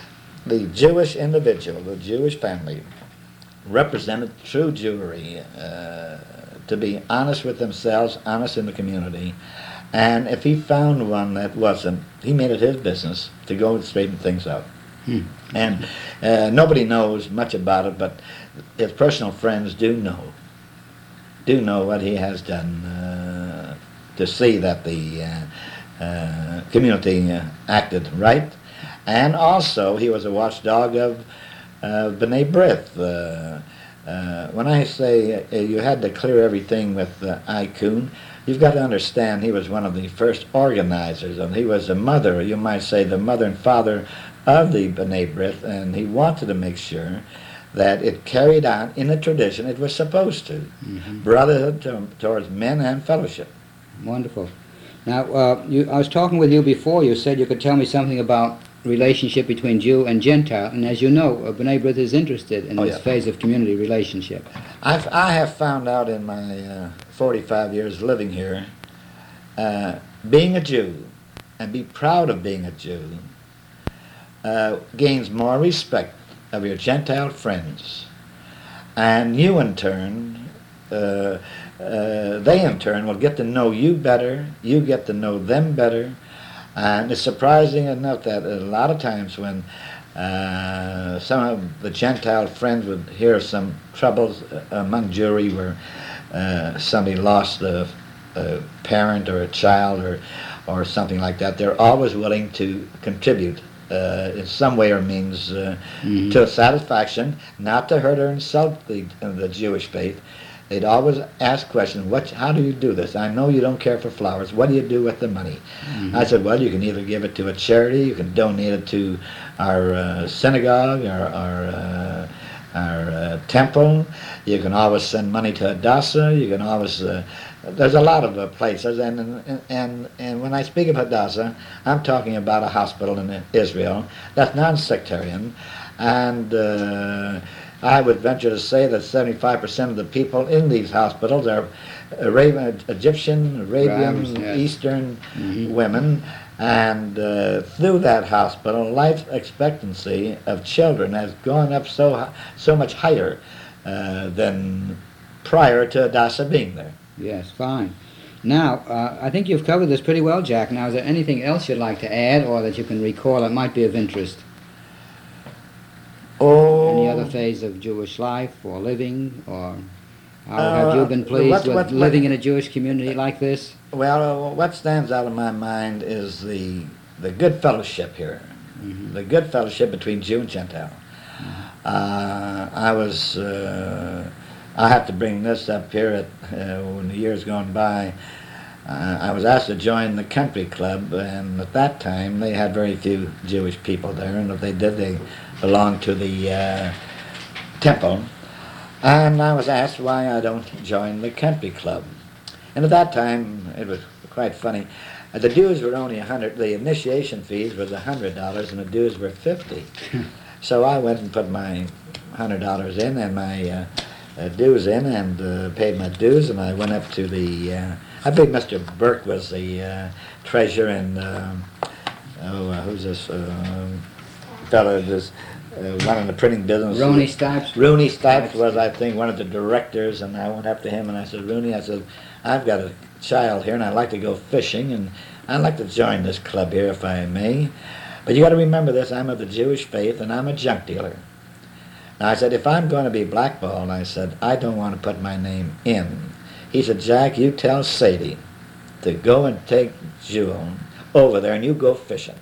the Jewish individual, the Jewish family, represented true Jewry, uh, to be honest with themselves, honest in the community. And if he found one that wasn't, he made it his business to go and straighten things out. Hmm. And uh, nobody knows much about it, but his personal friends do know, do know what he has done uh, to see that the uh, uh, community uh, acted right. And also, he was a watchdog of uh, B'nai B'rith. Uh, uh, when I say uh, you had to clear everything with uh, Icune, you've got to understand he was one of the first organizers, and he was the mother, you might say, the mother and father of the B'nai B'rith, and he wanted to make sure that it carried on in the tradition it was supposed to, Mhm. brotherhood to, towards men and fellowship. Wonderful. Now, uh, you, I was talking with you before. You said you could tell me something about relationship between Jew and Gentile, and as you know, uh, B'nai B'rith is interested in Oh, this yeah. phase of community relationship. I've, I have found out in my uh, forty-five years living here, uh, being a Jew and be proud of being a Jew uh, gains more respect of your Gentile friends. And you in turn, uh, uh, they in turn will get to know you better, you get to know them better. And it's surprising enough that a lot of times when Uh, some of the Gentile friends would hear some troubles uh, among Jewry where uh, somebody lost a, a parent or a child or or something like that. They're always willing to contribute uh, in some way or means uh, Mhm. to satisfaction, not to hurt or insult the uh, the Jewish faith. They'd always ask questions, what, how do you do this? I know you don't care for flowers. What do you do with the money? Mhm. I said, well, you can either give it to a charity, you can donate it to our uh, synagogue, our, our, uh, our uh, temple. You can always send money to Hadassah. You can always, uh, there's a lot of uh, places. And, and, and, and when I speak of Hadassah, I'm talking about a hospital in Israel that's non-sectarian. And uh, I would venture to say that seventy-five percent of the people in these hospitals are Arabian, Egyptian, Arabian, Arabs, yes. Eastern Mhm. women, and uh, through that hospital, life expectancy of children has gone up so hi- so much higher uh, than prior to Hadassah being there. Yes, fine. Now, uh, I think you've covered this pretty well, Jack. Now, is there anything else you'd like to add or that you can recall that might be of interest? Oh, Any other phase of Jewish life or living, or how Uh, have you been pleased what- with what- what- living in a Jewish community like this? well, uh, what stands out in my mind is the the good fellowship here, Mhm. the good fellowship between Jew and Gentile. Uh, I was, uh, I have to bring this up here at, uh, when the years gone by. Uh, I was asked to join the country club, and at that time they had very few Jewish people there, and if they did, they belonged to the uh, temple. And I was asked why I don't join the country club. And at that time, it was quite funny. Uh, the dues were only a hundred. The initiation fees was a hundred dollars, and the dues were fifty. So I went and put my hundred dollars in and my uh, uh, dues in, and uh, paid my dues. And I went up to the. Uh, I think Mister Burke was the uh, treasurer, and um oh, uh, who's this um fellow? This uh, one in the printing business. Roney Stipes? Rooney Stipes was, I think, one of the directors, and I went up to him and I said, Rooney, I said, I've got a child here and I'd like to go fishing, and I'd like to join this club here if I may. But you got to remember this, I'm of the Jewish faith and I'm a junk dealer. Now I said, if I'm going to be blackballed, I said, I don't want to put my name in. He said, Jack, you tell Sadie to go and take Jewel over there and you go fishing.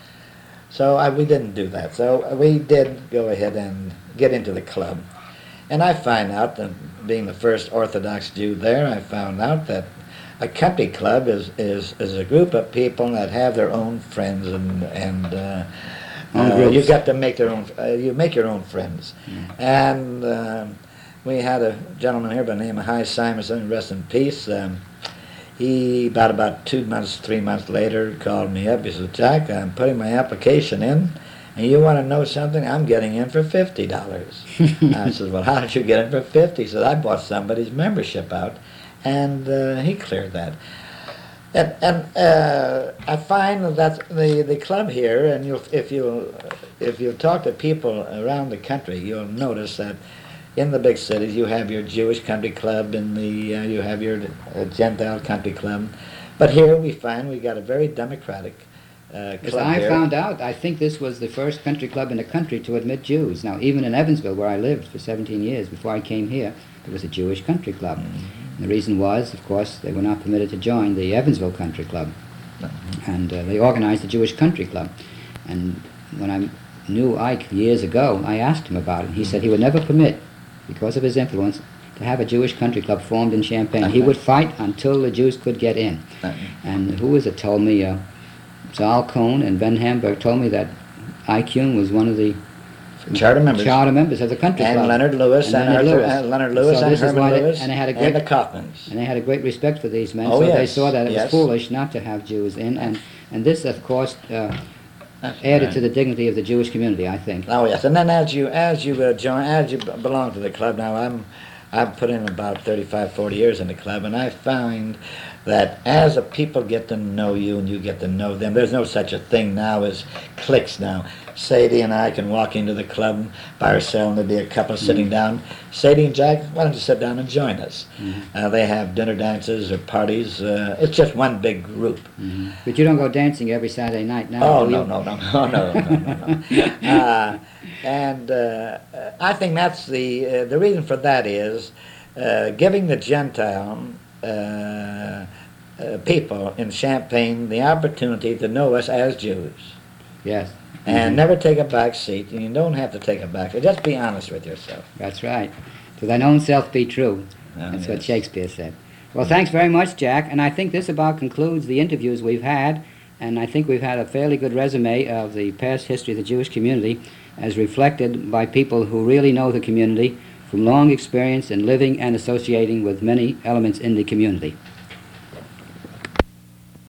So I, we didn't do that. So we did go ahead and get into the club. And I find out that being the first Orthodox Jew there, I found out that a country club is, is, is a group of people that have their own friends, and, and uh, Own uh, groups. you got to make their own, uh, you make your own friends. And uh, we had a gentleman here by the name of Hy Simonson, rest in peace. Um, he, about about two months, three months later, called me up. He said, Jack, I'm putting my application in, and you want to know something? I'm getting in for fifty dollars. I said, well, how did you get in for fifty? He said, I bought somebody's membership out, and uh, he cleared that. And, and uh, I find that the, the club here, and you'll, if you if you talk to people around the country, you'll notice that in the big cities you have your Jewish country club, and the uh, you have your uh, Gentile country club, but here we find we got a very democratic uh, As club I here. found out, I think this was the first country club in the country to admit Jews. Now, even in Evansville, where I lived for seventeen years before I came here, there was a Jewish country club. And the reason was, of course, they were not permitted to join the Evansville Country Club. And uh, they organized the Jewish Country Club. And when I knew Ike years ago, I asked him about it. He said he would never permit, because of his influence, to have a Jewish country club formed in Champaign. He would fight until the Jews could get in. And who was it told me? Uh, Zal Cohn and Ben Hamburg told me that Ike Young was one of the Charter members. charter members of the country And club. Leonard Lewis and Leonard Arthur- Lewis. uh, Leonard Lewis So and this is Herman why they- Lewis and they had a and great the Kaufmans. and they had a great respect for these men, Oh, so they yes, saw that it yes. was foolish not to have Jews in, and and this, of course, uh, That's added right. to the dignity of the Jewish community, I think. Oh yes, and then as you as you uh, join as you b- belong to the club now, I'm I've put in about thirty-five, forty years in the club, and I find that as a people get to know you and you get to know them, there's no such a thing now as cliques now. Sadie and I can walk into the club by ourselves, and there'll be a couple sitting down. Sadie and Jack, why don't you sit down and join us? Mhm. Uh, they have dinner dances or parties. Uh, it's just one big group. Mhm. But you don't go dancing every Saturday night now, Oh, do no, you? no, no, no, no, no, no, no. Uh, and uh, I think that's the, uh, the reason for that is uh, giving the Gentile uh, uh, people in Champaign the opportunity to know us as Jews. Yes. And Mhm. never take a back seat. You don't have to take a back seat. Just be honest with yourself. That's right. To thine own self be true. Oh, That's what yes. Shakespeare said. Well, thanks very much, Jack. And I think this about concludes the interviews we've had. And I think we've had a fairly good resume of the past history of the Jewish community as reflected by people who really know the community from long experience in living and associating with many elements in the community.